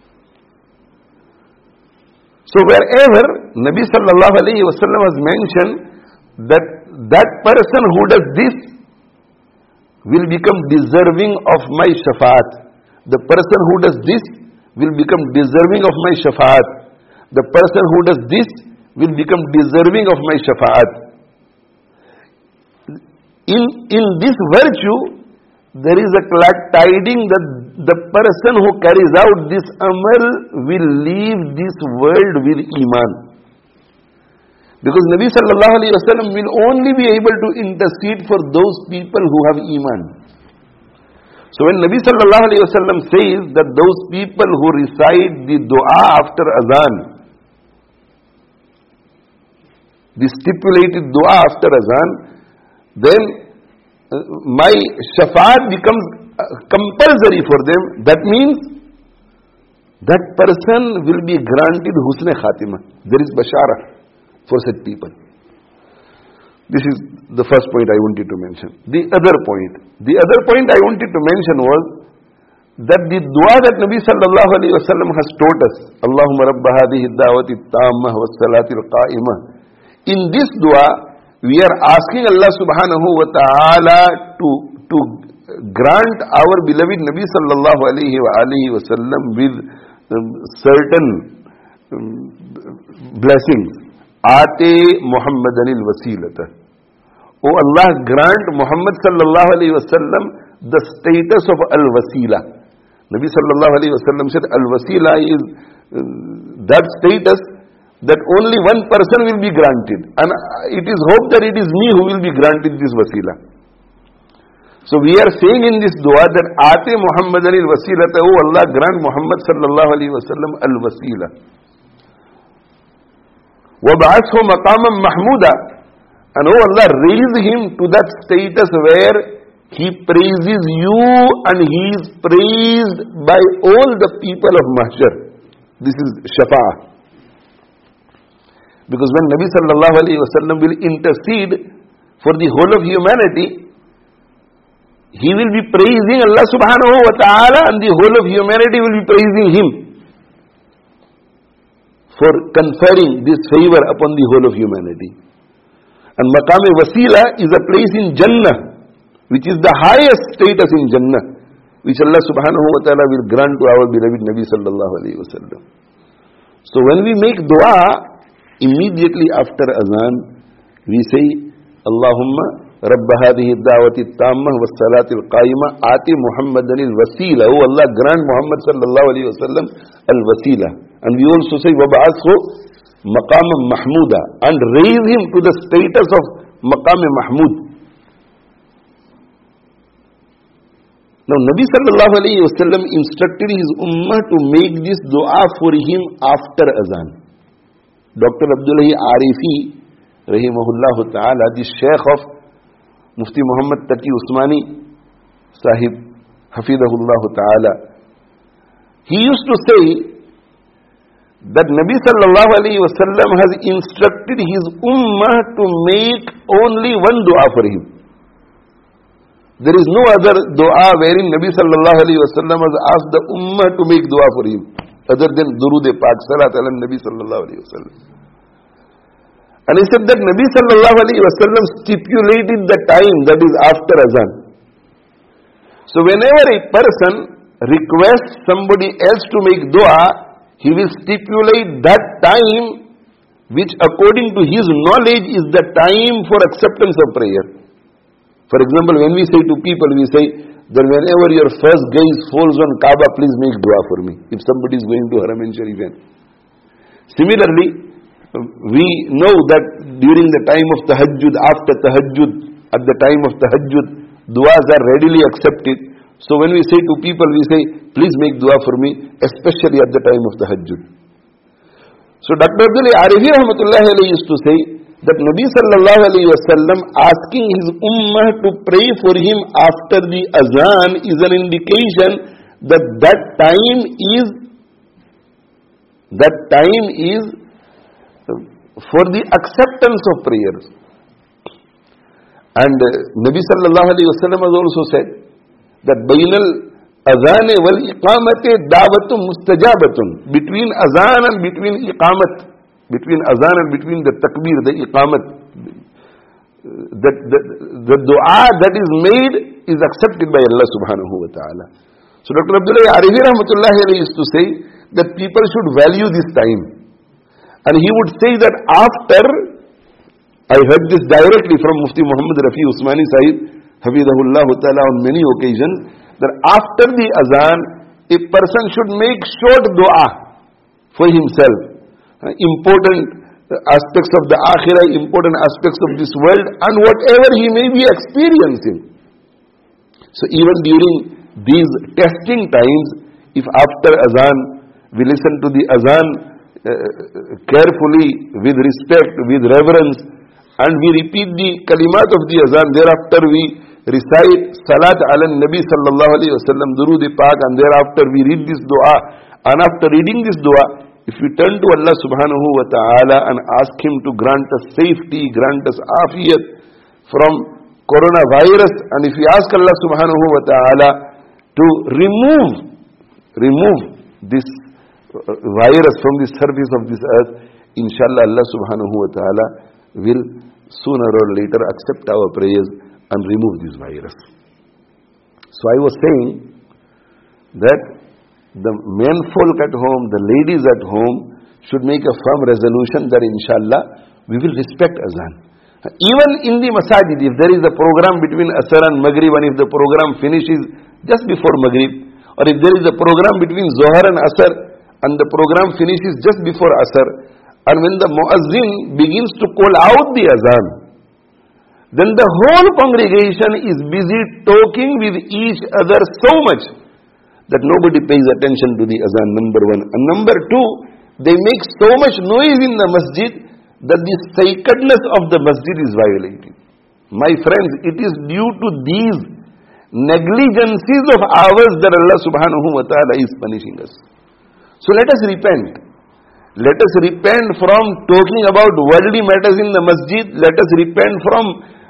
So wherever Nabi sallallahu alayhi wa sallam has mentioned that that person who does this will become deserving of my shafaat. The person who does this will become deserving of my shafaat. The person who does this will become deserving of my shafaat. In this virtue, there is a glad tiding that the person who carries out this amal will leave this world with iman. Because Nabi sallallahu alayhi wa sallam will only be able to intercede for those people who have iman. So when Nabi sallallahu alayhi wa sallam says that those people who recite the dua after azan, the stipulated dua after azan, then my shafaat becomes compulsory for them. That means that person will be granted husn khatimah. There is bashara for such people. This is the first point I wanted to mention. The other point I wanted to mention was that the dua that Nabi sallallahu alayhi wa sallam has taught us, Allahumma rabba hadhihi ad-da'wati at-tammah was-salati al-qa'imah. In this dua, we are asking Allah subhanahu wa ta'ala to grant our beloved Nabi sallallahu alayhi wa sallam with certain blessings. Ate Muhammadanil wasilata. O Allah, grant Muhammad sallallahu alayhi wa sallam the status of al-wasila. Nabi sallallahu alayhi wa sallam said al-wasila is that status that only one person will be granted. And it is hoped that it is me who will be granted this wasila. So we are saying in this dua that Ate Muhammadanil wasilata. O Allah, grant Muhammad sallallahu alayhi wa sallam al-wasila. وَبَعَثْهُ مَقَامًا مَحْمُودًا. And O Allah, raise him to that status where he praises you and he is praised by all the people of Mahshar. This is shafa'ah. Because when Nabi sallallahu alayhi wa sallam will intercede for the whole of humanity, he will be praising Allah subhanahu wa ta'ala and the whole of humanity will be praising him for conferring this favor upon the whole of humanity. And Maqam Wasila is a place in Jannah, which is the highest status in Jannah, which Allah subhanahu wa ta'ala will grant to our beloved Nabi sallallahu alayhi wa sallam. So when we make dua, immediately after azan, we say, Allahumma rabba hadhihi ad-da'wati at-tammah was-salati al-qa'imah ati Muhammadanil wasila. Oh Allah, grant Muhammad sallallahu alayhi wa sallam al-wasila. And we also say, وَبَعَثْهُ مَقَامًا مَحْمُودًا, and raise him to the status of Maqam Mahmud. Now Nabi sallallahu alayhi wa sallam instructed his ummah to make this dua for him after azan. Dr. Abdullahi Arifi, rahimahullah ta'ala, the Shaykh of Mufti Muhammad Taqi Usmani Sahib, hafidahullah ta'ala, he used to say that Nabi sallallahu alayhi wa sallam has instructed his ummah to make only one dua for him. There is no other dua wherein Nabi sallallahu alayhi wa sallam has asked the ummah to make dua for him, other than Durud-e-Pak, Salat ala Nabi sallallahu alayhi wa sallam. And he said that Nabi sallallahu alayhi wa sallam stipulated the time, that is after azan. So whenever a person requests somebody else to make dua, he will stipulate that time which according to his knowledge is the time for acceptance of prayer. For example, when we say to people, we say that whenever your first gaze falls on Kaaba, please make dua for me. If somebody is going to Haram and Sharifan. Similarly, we know that during the time of Tahajjud, after Tahajjud, at the time of Tahajjud, duas are readily accepted. So when we say to people, we say, please make dua for me, especially at the time of Tahajjud. So Dr. Abdul Arifi Rahmatullahi Alayhi used to say that Nabi Sallallahu Alaihi Wasallam asking his ummah to pray for him after the azan is an indication that that time is for the acceptance of prayers. And Nabi Sallallahu Alaihi Wasallam has also said that Bainal Azan wal Iqamate Dawatum Mustajabatun. Between Azan and between Iqamat, between Azan and between the Takbir, the Iqamat, the dua that is made is accepted by Allah subhanahu wa ta'ala. So Dr. Abdullah Arifi Rahmatullahi Alayhi used to say that people should value this time. And he would say that after, I heard this directly from Mufti Muhammad Rafi Usmani Sahib, Hafidahullah Ta'ala, on many occasions, that after the azan, a person should make short dua for himself. Important aspects of the akhirah, important aspects of this world, and whatever he may be experiencing. So even during these testing times, if after azan, we listen to the azan carefully, with respect, with reverence, and we repeat the kalimat of the azan, thereafter we recite Salat ala Nabi Sallallahu Alaihi Wasallam, Durood Pak, and thereafter we read this dua. And after reading this dua, if we turn to Allah Subhanahu wa Ta'ala and ask Him to grant us safety, grant us afiyat from coronavirus, and if we ask Allah Subhanahu wa Ta'ala to remove this virus from the surface of this earth, inshallah Allah Subhanahu wa Ta'ala will sooner or later accept our prayers and remove this virus. So I was saying that the men folk at home, the ladies at home should make a firm resolution that inshallah we will respect azan. Even in the masajid, if there is a program between Asr and Maghrib, and if the program finishes just before Maghrib, or if there is a program between Zohar and Asr and the program finishes just before Asr, and when the muazzin begins to call out the azan, then the whole congregation is busy talking with each other so much that nobody pays attention to the azan, number one. And number two, they make so much noise in the masjid that the sacredness of the masjid is violated. My friends, it is due to these negligences of ours that Allah subhanahu wa ta'ala is punishing us. So let us repent. Let us repent from talking about worldly matters in the masjid. Let us repent from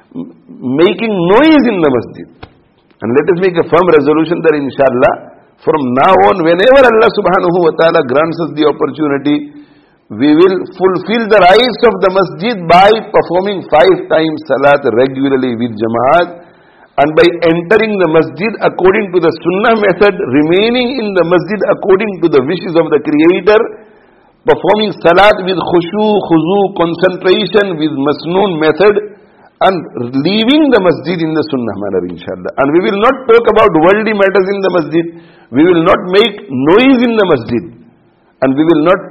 making noise in the masjid. And let us make a firm resolution that inshallah, from now on, whenever Allah subhanahu wa ta'ala grants us the opportunity, we will fulfill the rights of the masjid by performing 5 times salat regularly with Jamaat, and by entering the masjid according to the sunnah method, remaining in the masjid according to the wishes of the Creator, performing salat with khushu, khuzu, concentration with masnoon method, and leaving the masjid in the sunnah manner, inshallah. And we will not talk about worldly matters in the masjid. We will not make noise in the masjid. And we will not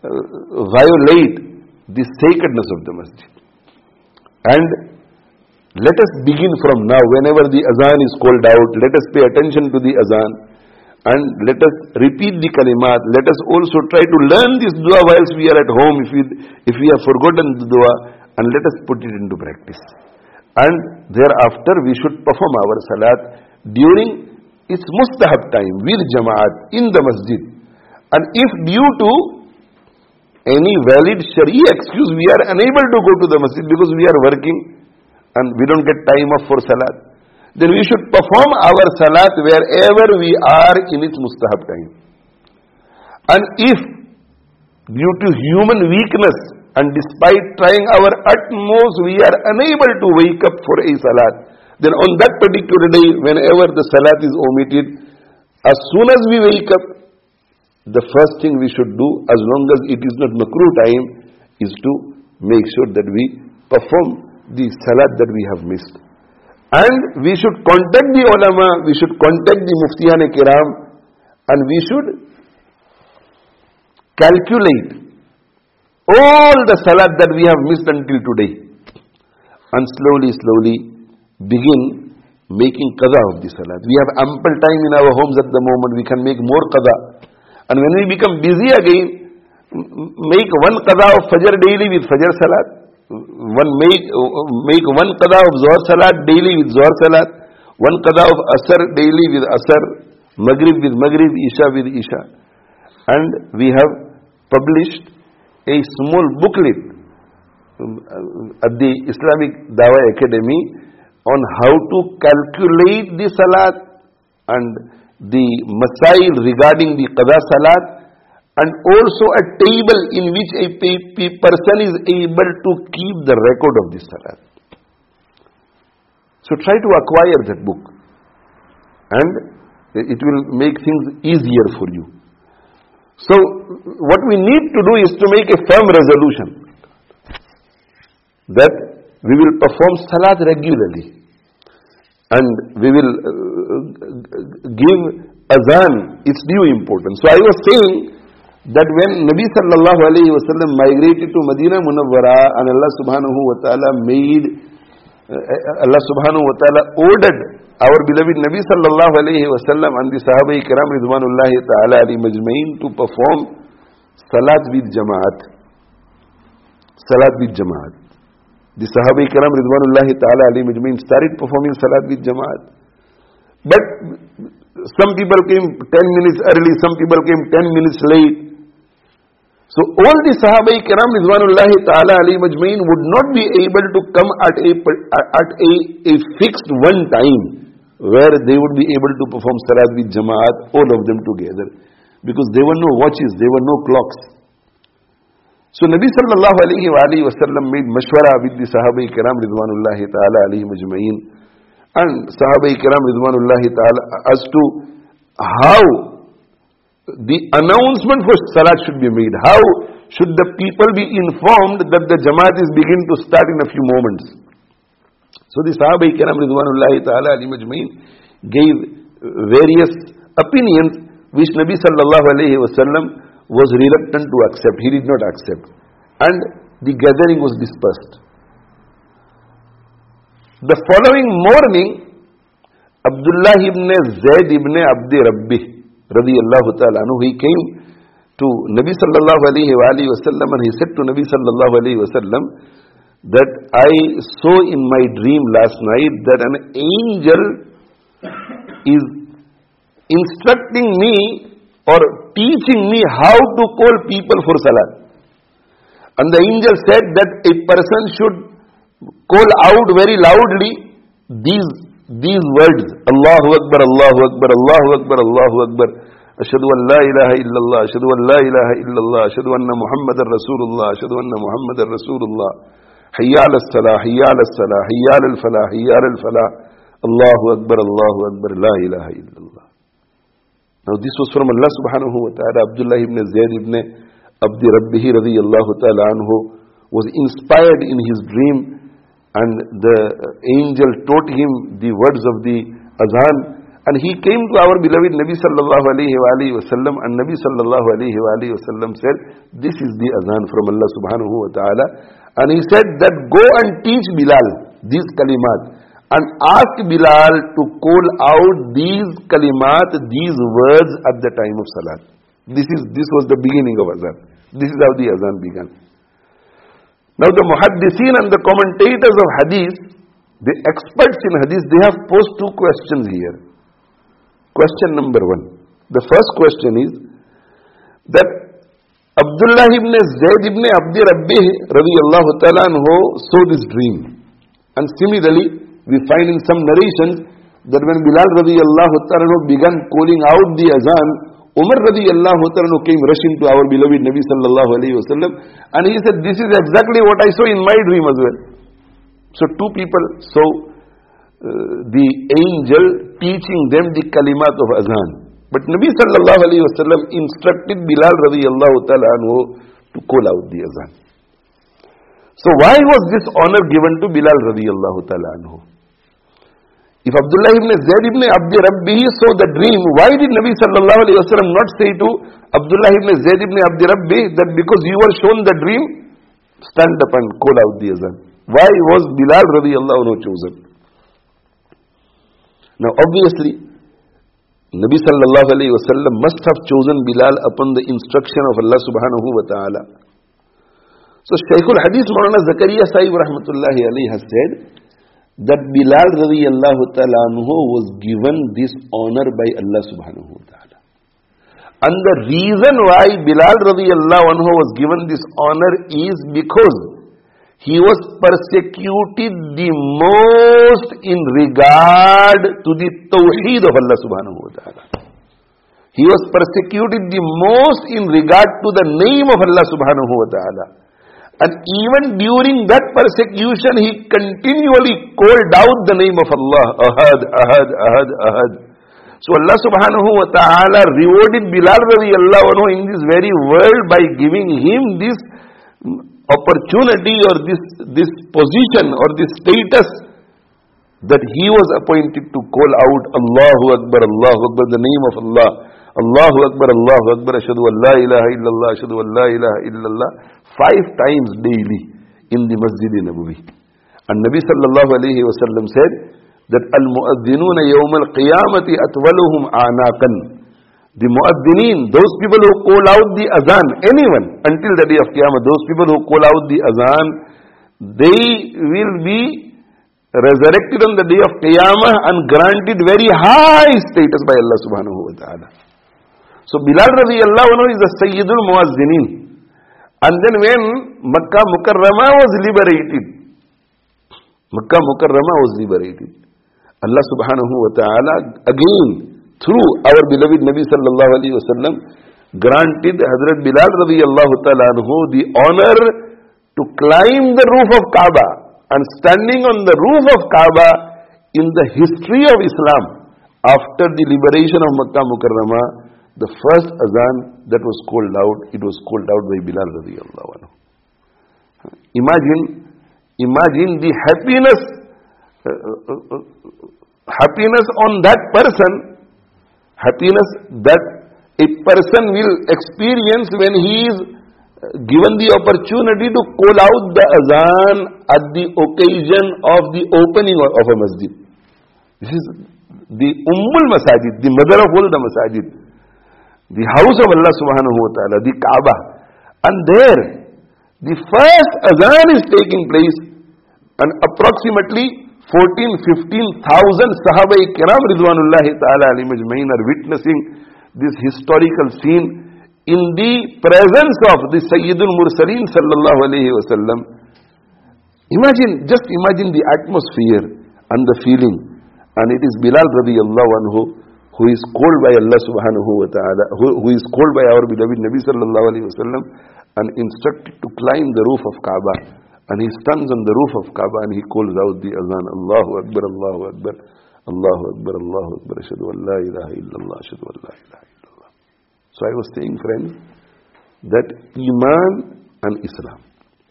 violate the sacredness of the masjid. And let us begin from now. Whenever the azan is called out, let us pay attention to the azan. And let us repeat the kalimat. Let us also try to learn this dua whilst we are at home, if we have forgotten the dua. And let us put it into practice. And thereafter we should perform our salat during its mustahab time with Jamaat in the masjid. And if due to any valid Sharia excuse we are unable to go to the masjid because we are working and we don't get time off for salat, then we should perform our salat wherever we are in its mustahab time. And if due to human weakness, and despite trying our utmost, we are unable to wake up for a salat, then on that particular day, whenever the salat is omitted, as soon as we wake up, the first thing we should do, as long as it is not makruh time, is to make sure that we perform the salat that we have missed. And we should contact the ulama, we should contact the Muftiyan-e-Kiram, and we should calculate all the salat that we have missed until today. And slowly begin making qada of the salat. We have ample time in our homes at the moment, we can make more qada. And when we become busy again, make one qada of Fajr daily with Fajr salat. Make one qada of Zuhr salat daily with Zuhr salat. One qada of Asr daily with Asr. Maghrib with Maghrib, Isha with Isha. And we have published a small booklet at the Islamic Dawah Academy on how to calculate the salat and the masail regarding the qada salat, and also a table in which a person is able to keep the record of the salat. So try to acquire that book, and it will make things easier for you. So what we need to do is to make a firm resolution that we will perform salat regularly, and we will give azan its due importance. So I was saying that when Nabi sallallahu alayhi wa sallam migrated to Madinah Munawwara, and Allah subhanahu wa ta'ala ordered our beloved Nabi sallallahu alayhi wa sallam and the Sahaba Kiram Ridwanullahi ta'ala alayhi majma'in to perform salat with Jamaat. Salat with Jamaat. The Sahaba Kiram Ridwanullahi ta'ala alayhi majma'in started performing salat with Jamaat. But some people came 10 minutes early, some people came 10 minutes late. So all the Sahaba Kiram Ridwanullahi ta'ala alayhi majma'in would not be able to come at a fixed one time where they would be able to perform salat with Jamaat, all of them together. Because there were no watches, there were no clocks. So Nabi sallallahu alayhi wa sallam made mashwara with the Sahaba Kiram Ridwanullahi ta'ala alayhi majma'in and Sahaba Kiram Ridwanullahi ta'ala as to how the announcement for salat should be made. How should the people be informed that the Jamaat is beginning to start in a few moments? So the Sahaba Kiram Ridwanullahi ta'ala alayhi majma'in gave various opinions which Nabi sallallahu alayhi wa sallam was reluctant to accept. He did not accept. And the gathering was dispersed. The following morning, Abdullah ibn Zayd ibn Abdi Rabbi radiyallahu ta'ala anhu, he came to Nabi sallallahu alayhi wa sallam, and he said to Nabi sallallahu alayhi wa sallam that I saw in my dream last night that an angel is instructing me or teaching me how to call people for salat. And the angel said that a person should call out very loudly these words: Allahu Akbar, Allahu Akbar, Allahu Akbar, Allahu Akbar, Ashhadu an la ilaha illallah, Ashhadu an la ilaha illallah, Ashhadu anna Muhammadar Rasulullah, Ashhadu anna Muhammadar Rasulullah, Hayya ala salah, Hayya ala salah, Hayya ala falah, Hayya ala falah, Allahu Akbar, la ilaha illallah. Now this was from Allah subhanahu wa ta'ala. Abdullah ibn Zayd ibn Abdi Rabbihi radiyallahu ta'ala anhu was inspired in his dream, and the angel taught him the words of the azan, and he came to our beloved Nabi sallallahu alayhi wa sallam, and Nabi sallallahu alayhi wa sallam said, this is the azan from Allah subhanahu wa ta'ala, and he said that go and teach Bilal these kalimat, and ask Bilal to call out these kalimat, these words at the time of salat. This was the beginning of azan. This is how the azan began. Now the muhaddithin and the commentators of hadith, the experts in hadith, they have posed two questions here. Question number one. The first question is that Abdullah ibn Zayd ibn Abdi Rabbi radiyallahu ta'ala anhu saw this dream. And similarly, we find in some narrations that when Bilal radiyallahu ta'ala anhu began calling out the azan, Umar radiyallahu ta'ala anhu came rushing to our beloved Nabi sallallahu alayhi wa sallam, and he said, this is exactly what I saw in my dream as well. So two people saw the angel teaching them the kalimat of azan. But Nabi sallallahu alayhi wa sallam instructed Bilal radiyallahu ta'ala anhu to call out the azan. So why was this honor given to Bilal radiyallahu ta'ala anhu? If Abdullah ibn Zayd ibn Abdi Rabbihi saw the dream, why did Nabi sallallahu alayhi wa sallam not say to Abdullah ibn Zayd ibn Abdi Rabbi that because you were shown the dream, stand up and call out the azan? Why was Bilal radiyallahu anhu chosen? Now obviously, Nabi sallallahu alayhi wa sallam must have chosen Bilal upon the instruction of Allah subhanahu wa ta'ala. So Shaykhul Hadith Maulana Zakaria Sahib rahmatullahi alayhi has said that Bilal radiyallahu ta'ala anhu was given this honor by Allah subhanahu wa ta'ala. And the reason why Bilal radiyallahu anhu was given this honor is because he was persecuted the most in regard to the Tawheed of Allah subhanahu wa ta'ala. He was persecuted the most in regard to the name of Allah subhanahu wa ta'ala. And even during that persecution, he continually called out the name of Allah. Ahad, Ahad, Ahad, Ahad. So Allah subhanahu wa ta'ala rewarded Bilal radiyallahu anhu in this very world by giving him this opportunity or this position or this status that he was appointed to call out Allahu Akbar, the name of Allah. Allahu Akbar, ashhadu an la ilaha illallah, ashhadu an la ilaha illallah, 5 times daily in the Masjid Nabawi. And Nabi sallallahu alayhi wa sallam said that al-mu'adhdhinuna yawm al-qiyamati atwaluhum a'naqan. The mu'adhdhinin, those people who call out the azan, anyone until the day of Qiyamah, those people who call out the azan, they will be resurrected on the day of Qiyamah and granted very high status by Allah subhanahu wa ta'ala. So Bilal radiyallahu anhu is the Sayyidul Mu'adhdhinin. And then when Makkah Mukarramah was liberated, Allah subhanahu wa ta'ala again through our beloved Nabi sallallahu alayhi wa sallam granted Hazrat Bilal radiyallahu ta'ala anhu the honor to climb the roof of Kaaba. And standing on the roof of Kaaba in the history of Islam, after the liberation of Makkah Mukarramah, the first azan that was called out, it was called out by Bilal radiyallahu anhu. Imagine the happiness on that person, happiness that a person will experience when he is given the opportunity to call out the azan at the occasion of the opening of a masjid. This is the Ummul Masajid, the mother of all the masajid, the house of Allah subhanahu wa ta'ala, the Kaaba. And there, the first azan is taking place, and approximately 14,000-15,000 Sahaba-i Kiram Ridwanullahi ta'ala alayhim ajma'in are witnessing this historical scene in the presence of the Sayyidul Mursaleen sallallahu alayhi wa sallam. Just imagine the atmosphere and the feeling. And it is Bilal radiyallahu anhu who is called by Allah subhanahu wa ta'ala, who is called by our beloved Nabi sallallahu alayhi wa sallam and instructed to climb the roof of Kaaba. And he stands on the roof of Kaaba and he calls out the azan, Allahu Akbar, Allahu Akbar, Allahu Akbar, Allahu Akbar, ashhadu an la ilaha illallah, ashhadu an la ilaha illallah. So I was saying, friends, that Iman and Islam.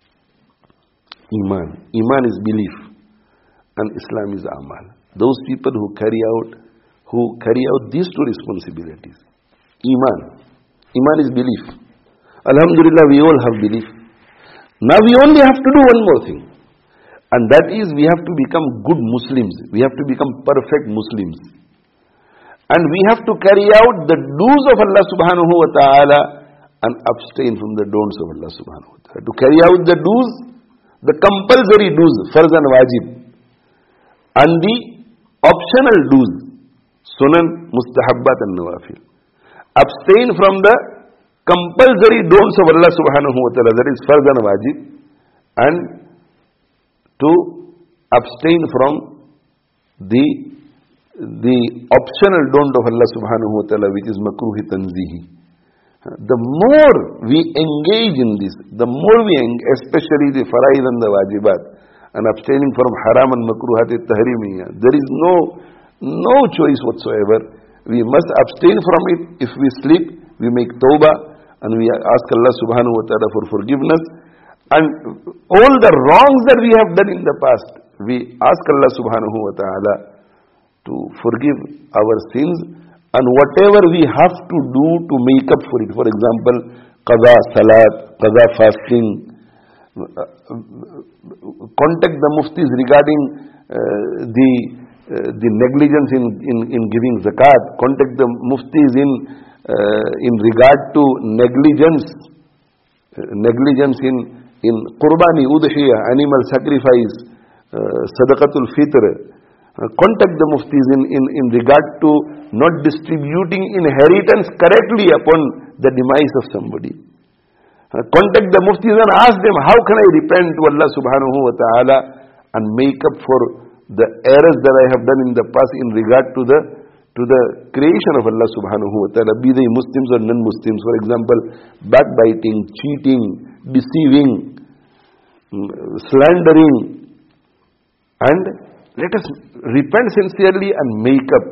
Iman is belief and Islam is amal. Those people who carry out these 2 responsibilities. Iman is belief. Alhamdulillah, we all have belief. Now we only have to do one more thing. And that is, we have to become good Muslims. We have to become perfect Muslims. And we have to carry out the do's of Allah subhanahu wa ta'ala and abstain from the don'ts of Allah subhanahu wa ta'ala. To carry out the do's, the compulsory do's, farz and wajib. And the optional do's, sunan, mustahabbat and nawafil. Abstain from the compulsory don'ts of Allah subhanahu wa ta'ala, that is farz and wajib. And to abstain from the optional don't of Allah subhanahu wa ta'ala, which is makruhi tanzihi. The more we engage in this, the more we especially the faraid and the wajibat, and abstaining from haram and makruhat tahrimiyya, there is no choice whatsoever. We must abstain from it. If we sleep, we make tawbah and we ask Allah subhanahu wa ta'ala for forgiveness. And all the wrongs that we have done in the past, we ask Allah subhanahu wa ta'ala to forgive our sins, and whatever we have to do to make up for it. For example, qada salat, qada fasting. Contact the muftis regarding the negligence in giving zakat. Contact the muftis in regard to negligence in qurbani, udhiyah, animal sacrifice, sadaqatul fitr. Contact the muftis in regard to not distributing inheritance correctly upon the demise of somebody. Contact the muftis and ask them, how can I repent to Allah subhanahu wa ta'ala and make up for the errors that I have done in the past in regard to the creation of Allah subhanahu wa ta'ala, be they Muslims or non-Muslims. For example, backbiting, cheating, deceiving, slandering. And let us repent sincerely and make up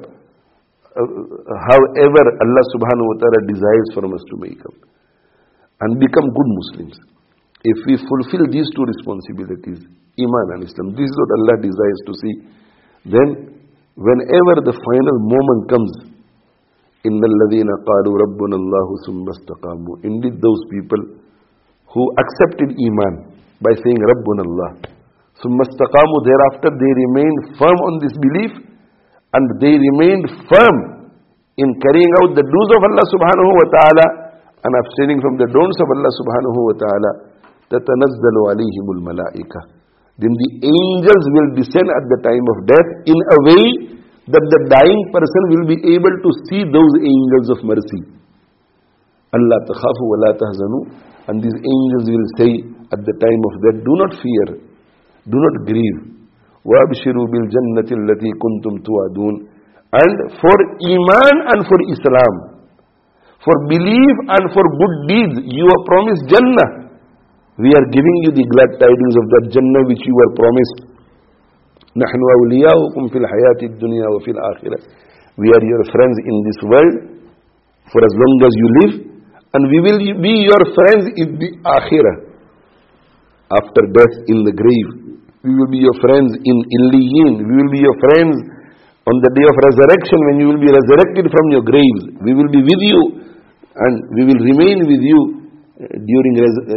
however Allah subhanahu wa ta'ala desires from us to make up, and become good Muslims. If we fulfill these two responsibilities, Iman and Islam, this is what Allah desires to see, then whenever the final moment comes, إِنَّ الَّذِينَ قَالُوا رَبُّنَا اللَّهُ ثُمَّ اسْتَقَامُوا, indeed those people who accepted Iman by saying رَبُّنَا اللَّهُ ثُمَّ اسْتَقَامُوا, thereafter they remained firm on this belief, and they remained firm in carrying out the do's of Allah subhanahu wa ta'ala and abstaining from the don'ts of Allah subhanahu wa ta'ala. تَتَنَزَّلُ عَلَيْهِمُ الْمَلَائِكَةُ, then the angels will descend at the time of death in a way that the dying person will be able to see those angels of mercy. Allah takhafu wa la tahzanu, and these angels will say at the time of death, do not fear, do not grieve. وَأَبْشِرُوا بِالْجَنَّةِ الَّتِي كُنْتُمْ تُوعَدُونَ, and for Iman and for Islam, for belief and for good deeds, you are promised Jannah. We are giving you the glad tidings of that Jannah which you were promised. نَحْنُ أَوْلِيَاؤُكُمْ فِي الْحَيَاةِ الدُّنْيَا وَفِي الْآخِرَةِ, we are your friends in this world for as long as you live, and we will be your friends in the Akhirah. After death in the grave, we will be your friends in Illiyin. We will be your friends on the day of resurrection when you will be resurrected from your graves. We will be with you and we will remain with you during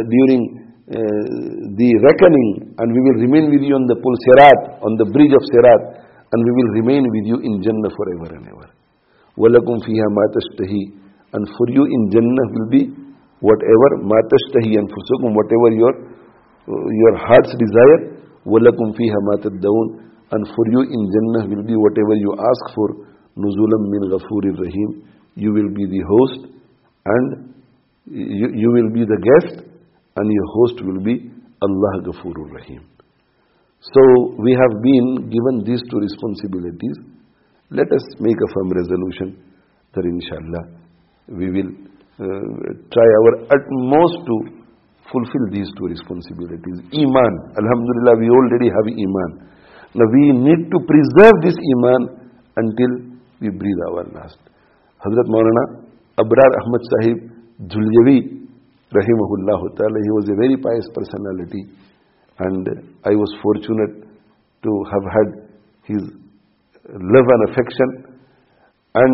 the reckoning, and we will remain with you on the Pul Sirat, on the bridge of Sirat, and we will remain with you in Jannah forever and ever. وَلَكُمْ فِيهَا مَا تَشْتَهِي, and for you in Jannah will be whatever مَا تَشْتَهِي أَنفُسُكُمْ, whatever your heart's desire. وَلَكُمْ فِيهَا مَا تَدَّعُونَ, and for you in Jannah will be whatever you ask for. نُزُولًا مِّنْ غَفُورٍ رَحِيمٍ, you will be the host and you will be the guest, and your host will be Allah Ghafurur Rahim. So we have been given these two responsibilities. Let us make a firm resolution that inshallah we will try our utmost to fulfill these two responsibilities. Iman, alhamdulillah, we already have Iman. Now we need to preserve this Iman until we breathe our last. Hazrat Maulana Abrar Ahmad Sahib Julyavi rahimahullah ta'ala, he was a very pious personality, and I was fortunate to have had his love and affection, and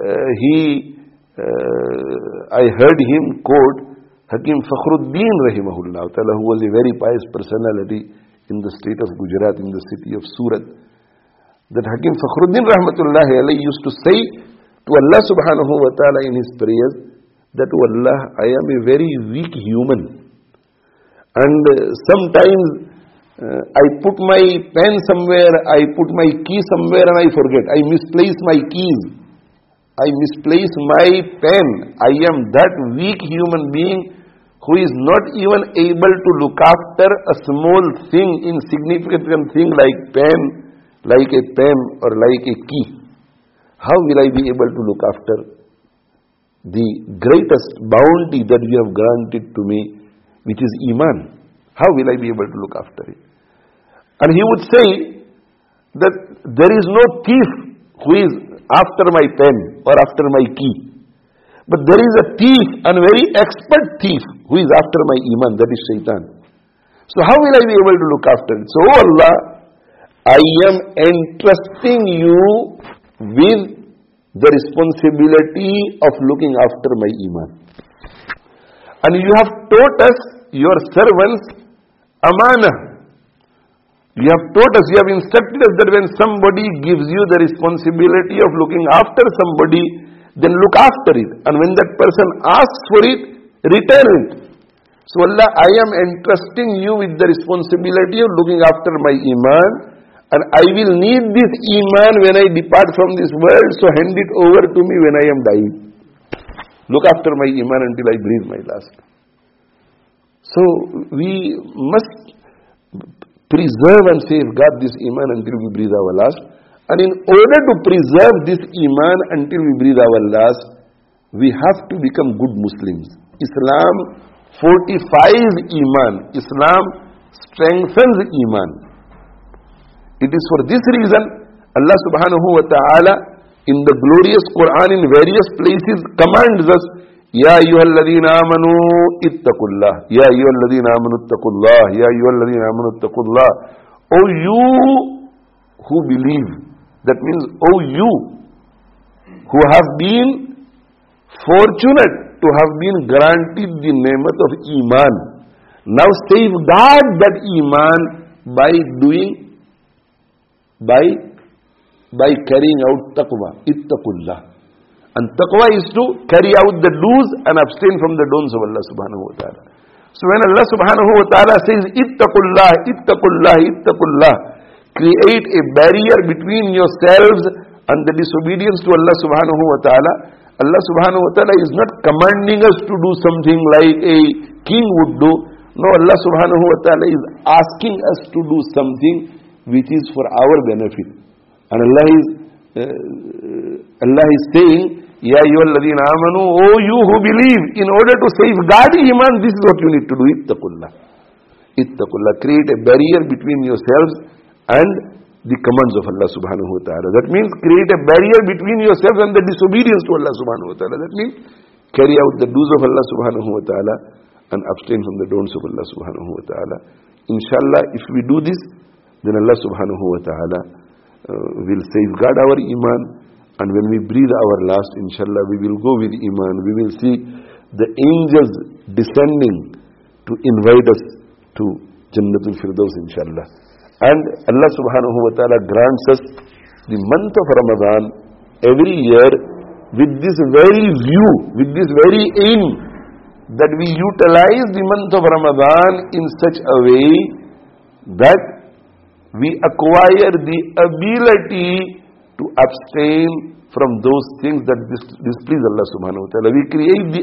I heard him quote Hakim Fakhruddin rahimahullah ta'ala, who was a very pious personality in the state of Gujarat, in the city of Surat, that Hakim Fakhruddin rahmatullahi alayhi used to say to Allah subhanahu wa ta'ala in his prayers that, "O Allah, I am a very weak human, and sometimes I put my pen somewhere, I put my key somewhere and I forget. I misplace my keys, I misplace my pen. I am that weak human being who is not even able to look after a small thing, insignificant thing like pen, like a pen or like a key. How will I be able to look after the greatest bounty that you have granted to me, which is Iman? How will I be able to look after it?" And he would say that there is no thief who is after my pen or after my key, but there is a thief, and very expert thief, who is after my Iman, that is Shaitan. So how will I be able to look after it? So, oh Allah, I am entrusting you with the responsibility of looking after my iman. And you have taught us, your servants, amana. You have taught us, you have instructed us that when somebody gives you the responsibility of looking after somebody, then look after it. And when that person asks for it, return it. So Allah, I am entrusting you with the responsibility of looking after my iman, and I will need this iman when I depart from this world, so hand it over to me when I am dying. Look after my iman until I breathe my last. So we must preserve and safeguard this iman until we breathe our last. And in order to preserve this iman until we breathe our last, we have to become good Muslims. Islam fortifies iman. Islam strengthens iman. It is for this reason Allah subhanahu wa ta'ala in the glorious Quran in various places commands us, Ya ayyuhalladhina amanu ittaqullah. Ya ayyuhalladhina amanu ittaqullah. Ya ayyuhalladhina amanu ittaqullah. O you who believe. That means, O you who have been fortunate to have been granted the nemat of iman. Now safeguard that iman by carrying out taqwa, ittaqullah. And taqwa is to carry out the do's and abstain from the don'ts of Allah subhanahu wa ta'ala. So when Allah subhanahu wa ta'ala says, ittaqullah, ittaqullah, ittaqullah, create a barrier between yourselves and the disobedience to Allah subhanahu wa ta'ala, Allah subhanahu wa ta'ala is not commanding us to do something like a king would do. No, Allah subhanahu wa ta'ala is asking us to do something which is for our benefit. And Allah is saying, Ya ayyuhalladhina amanu, O you who believe, in order to safeguard iman, this is what you need to do, ittaqullah. Ittaqullah, create a barrier between yourselves and the commands of Allah subhanahu wa ta'ala. That means create a barrier between yourselves and the disobedience to Allah subhanahu wa ta'ala. That means carry out the do's of Allah subhanahu wa ta'ala and abstain from the don'ts of Allah subhanahu wa ta'ala. Inshallah, if we do this, then Allah subhanahu wa ta'ala will safeguard our iman. And when we breathe our last, inshallah, we will go with iman. We will see the angels descending to invite us to Jannatul Firdaus, inshallah. And Allah subhanahu wa ta'ala grants us the month of Ramadan every year with this very view, with this very aim, that we utilize the month of Ramadan in such a way that we acquire the ability to abstain from those things that displease Allah subhanahu wa ta'ala. We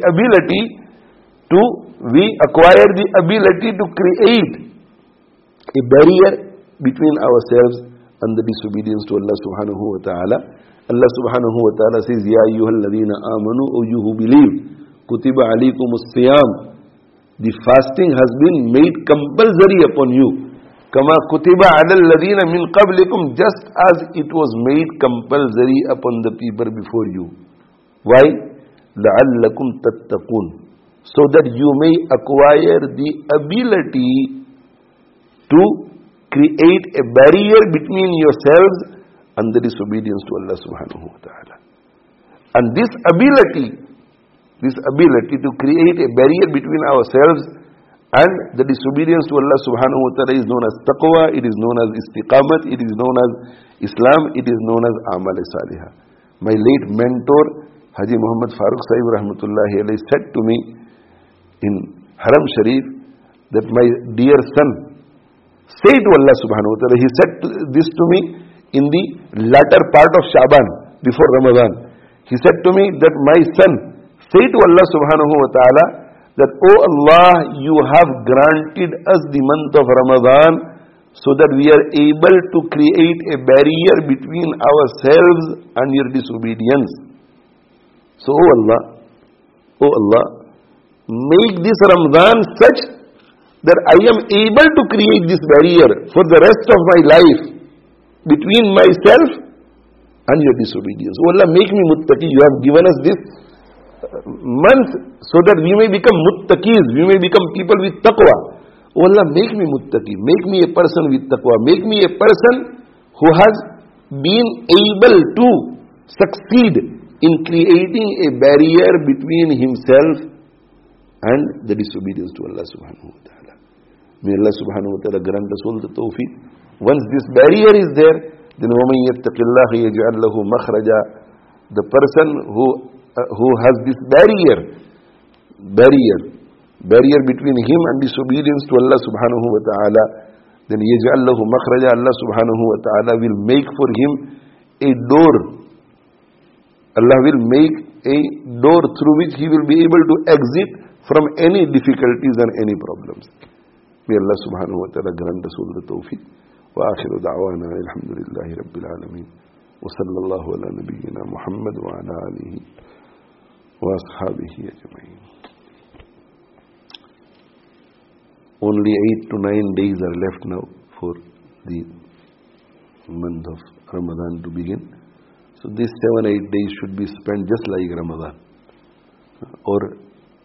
acquire the ability to create a barrier between ourselves and the disobedience to Allah subhanahu wa ta'ala. Allah subhanahu wa ta'ala says, Ya ayyuhalladhina amanu, O you who believe, kutiba alaykumus siyam. The fasting has been made compulsory upon you. Kama kutiba ala alladhina min qablikum, just as it was made compulsory upon the people before you. Why? La'allakum tattaqun. So that you may acquire the ability to create a barrier between yourselves and the disobedience to Allah subhanahu wa ta'ala. And this ability to create a barrier between ourselves and the disobedience to Allah subhanahu wa ta'ala is known as taqwa, it is known as istiqamat, it is known as Islam, it is known as amal salihah. My late mentor, Haji Muhammad Farooq Sahib rahmatullahi alayhi said to me in Haram Sharif that my dear son, say to Allah subhanahu wa ta'ala, he said this to me in the latter part of Shaban, before Ramadan. He said to me that my son, say to Allah subhanahu wa ta'ala that, O Allah, you have granted us the month of Ramadan so that we are able to create a barrier between ourselves and your disobedience. So, O Allah, make this Ramadan such that I am able to create this barrier for the rest of my life between myself and your disobedience. O Allah, make me muttaqi. You have given us this month so that we may become muttaqis, we may become people with taqwa. Oh Allah, make me muttaqi, make me a person with taqwa, make me a person who has been able to succeed in creating a barrier between himself and the disobedience to Allah subhanahu wa ta'ala. May Allah subhanahu wa ta'ala grant us all the tawfiq. Once this barrier is there, then وَمَنْ يَتَّقِ اللَّهَ يَجْعَلْ لَهُ مَخْرَجًا. The person who has this barrier between him and disobedience to Allah subhanahu wa ta'ala, then يَجْعَلْ لَهُ مَخْرَجًا. Allah subhanahu wa ta'ala will make for him a door. Allah will make a door through which he will be able to exit from any difficulties and any problems. May Allah subhanahu wa ta'ala grant us all the tawfiq. Wa akhiru da'wana alhamdulillahi rabbil alameen. Wa sallallahu ala nabiyyina Muhammad wa ala alihi wa ashabihi ajma'in. Only 8 to 9 days are left now for the month of Ramadan to begin. So these 7-8 days should be spent just like Ramadan, or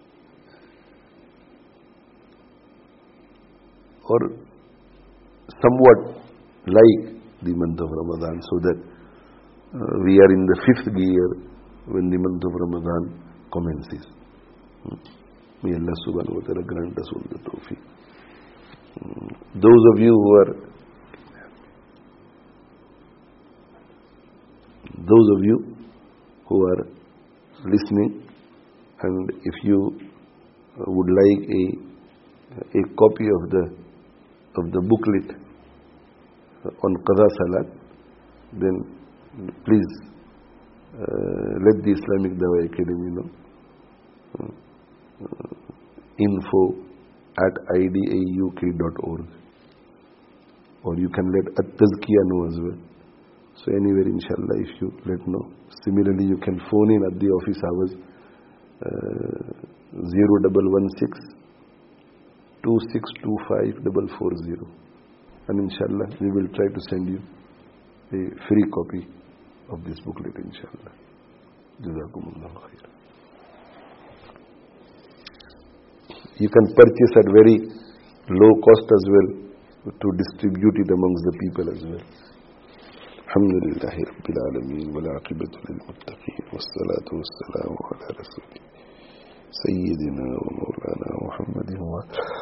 somewhat like the month of Ramadan, so that we are in the 5th gear when the month of Ramadan commences. May Allah subhanahu wa ta'ala grant us all the tawfiq. Those of you who are listening, and if you would like a copy of the booklet on Qadha Salat, then please let the Islamic Dawah Academy know. info@idauk.org, or you can let At-Tazkiyah know as well. So anywhere, inshallah, if you let know. Similarly, you can phone in at the office hours 0116 2625 440, and inshallah we will try to send you a free copy of this booklet, inshallah. Jazakumullahu khair. You can purchase at very low cost as well, to distribute it amongst the people as well. Alhamdulillahi Rabbil Alameen, wal aqibatu lil muttaqeen, wassalatu wassalamu ala rasulih Sayyidina wa Mawlana Muhammadin wa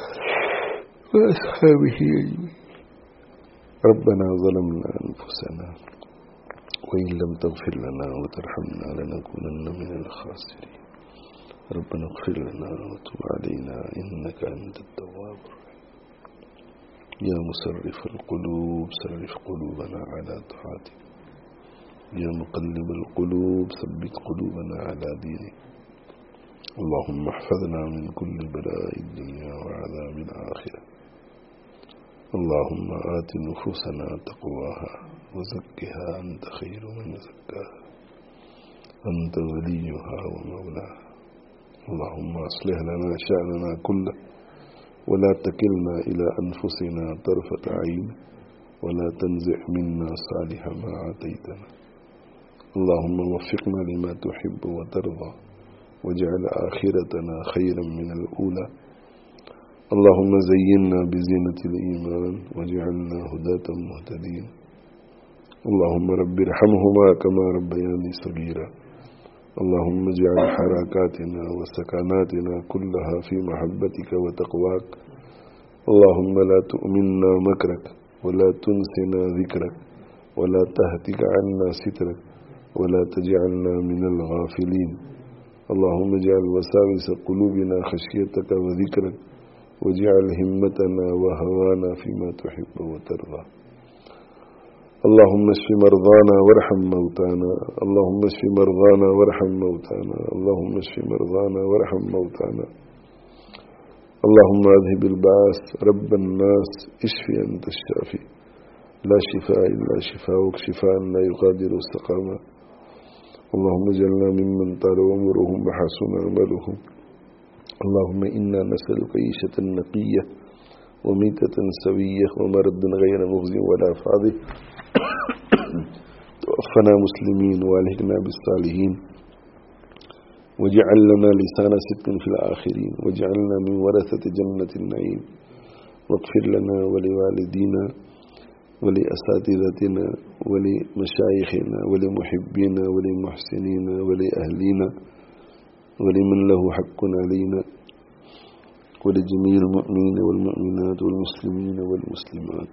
ashabihi ajma'in. Rabbana zalamna anfusana wa in lam taghfir lana wa tarhamna lanakunanna minal khasirin. ربنا اغفر لنا وتب علينا إنك أنت التواب الرحيم. يا مصرف القلوب صرف قلوبنا على طاعتك. يا مقلب القلوب ثبت قلوبنا على دينك. اللهم احفظنا من كل بلاء الدنيا وعذاب الآخرة. اللهم آت نفوسنا تقواها وزكها أنت خير من زكاها أنت وليها ومولاها. اللهم أصلح لنا شأننا كله ولا تكلنا إلى أنفسنا طرفة عين ولا تنزع منا صالح ما آتيتنا. اللهم وفقنا لما تحب وترضى واجعل آخرتنا خيرا من الأولى. اللهم زينا بزينة الإيمان واجعلنا هداة مهتدين. اللهم رب ارحمهما كما ربياني صغيرا. اللهم اجعل حركاتنا وسكناتنا كلها في محبتك وتقواك. اللهم لا تؤمنا مكرك ولا تنسنا ذكرك ولا تهتك عنا سترك ولا تجعلنا من الغافلين. اللهم اجعل وساوس قلوبنا خشيتك وذكرك واجعل همتنا وهوانا فيما تحب وترضى. اللهم اشف مرضانا وارحم موتانا. اللهم اشف مرضانا وارحم موتانا. اللهم اشف مرضانا وارحم موتانا. اللهم اذهب الباس رب الناس اشف أنت الشافي لا شفاء إلا شفاؤك شفاء لا يغادر سقما. اللهم اجعلنا ممن طال عمرهم وحسن عملهم. اللهم إنا نسألك عيشة نقية وميتة سوية ومرض غير مخز ولا فاضح. توفنا مسلمين والحقنا بالصالحين واجعل لنا لسان صدق في الآخرين واجعلنا من ورثة جنة النعيم واغفر لنا ولوالدينا ولأساتذتنا ولمشايخنا ولمحبينا ولمحسنين ولأهلنا ولمن له حق علينا ولجميع المؤمنين والمؤمنات والمسلمين والمسلمات.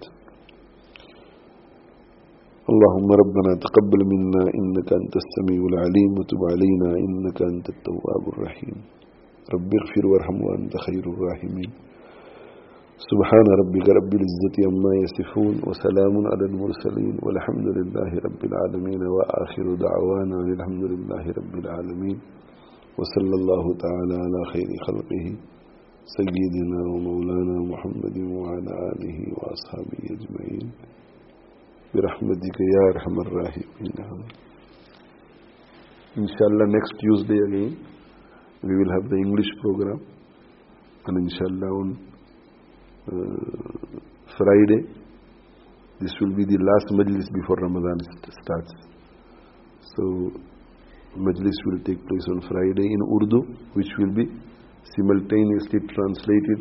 اللهم ربنا تقبل منا إنك أنت السميع العليم وتب علينا إنك أنت التواب الرحيم. رب اغفر وارحم وأنت خير الراحمين. سبحان ربك رب العزة عما يصفون وسلام على المرسلين والحمد لله رب العالمين وآخر دعوانا الحمد لله رب العالمين وصلى الله تعالى على خير خلقه سيدنا ومولانا محمد وعلى آله وأصحابه أجمعين برحمتك يا أرحم الراحمين. Inshallah, next Tuesday again we will have the English program, and inshallah on Friday this will be the last majlis before Ramadan starts. So majlis will take place on Friday in Urdu, which will be simultaneously translated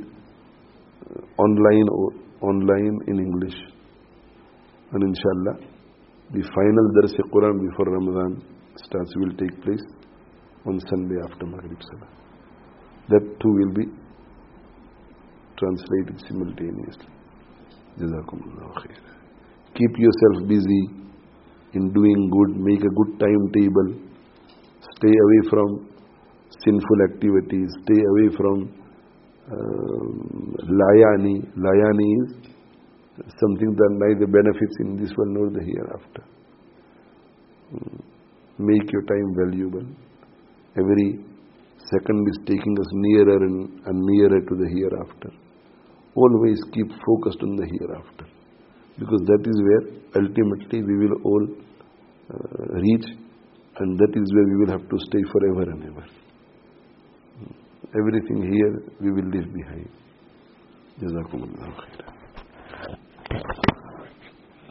online in English. And inshallah, the final Dars Quran before Ramadan starts will take place on Sunday after Maghrib Salah. That too will be translated simultaneously. Jazakumullahu khair. Keep yourself busy in doing good, make a good timetable, stay away from sinful activities, stay away from layani. Layani is something that neither benefits in this world nor the hereafter. Make your time valuable. Every second is taking us nearer and nearer to the hereafter. Always keep focused on the hereafter, because that is where ultimately we will all reach, and that is where we will have to stay forever and ever. Everything here we will leave behind. Jazakumullahu khairan.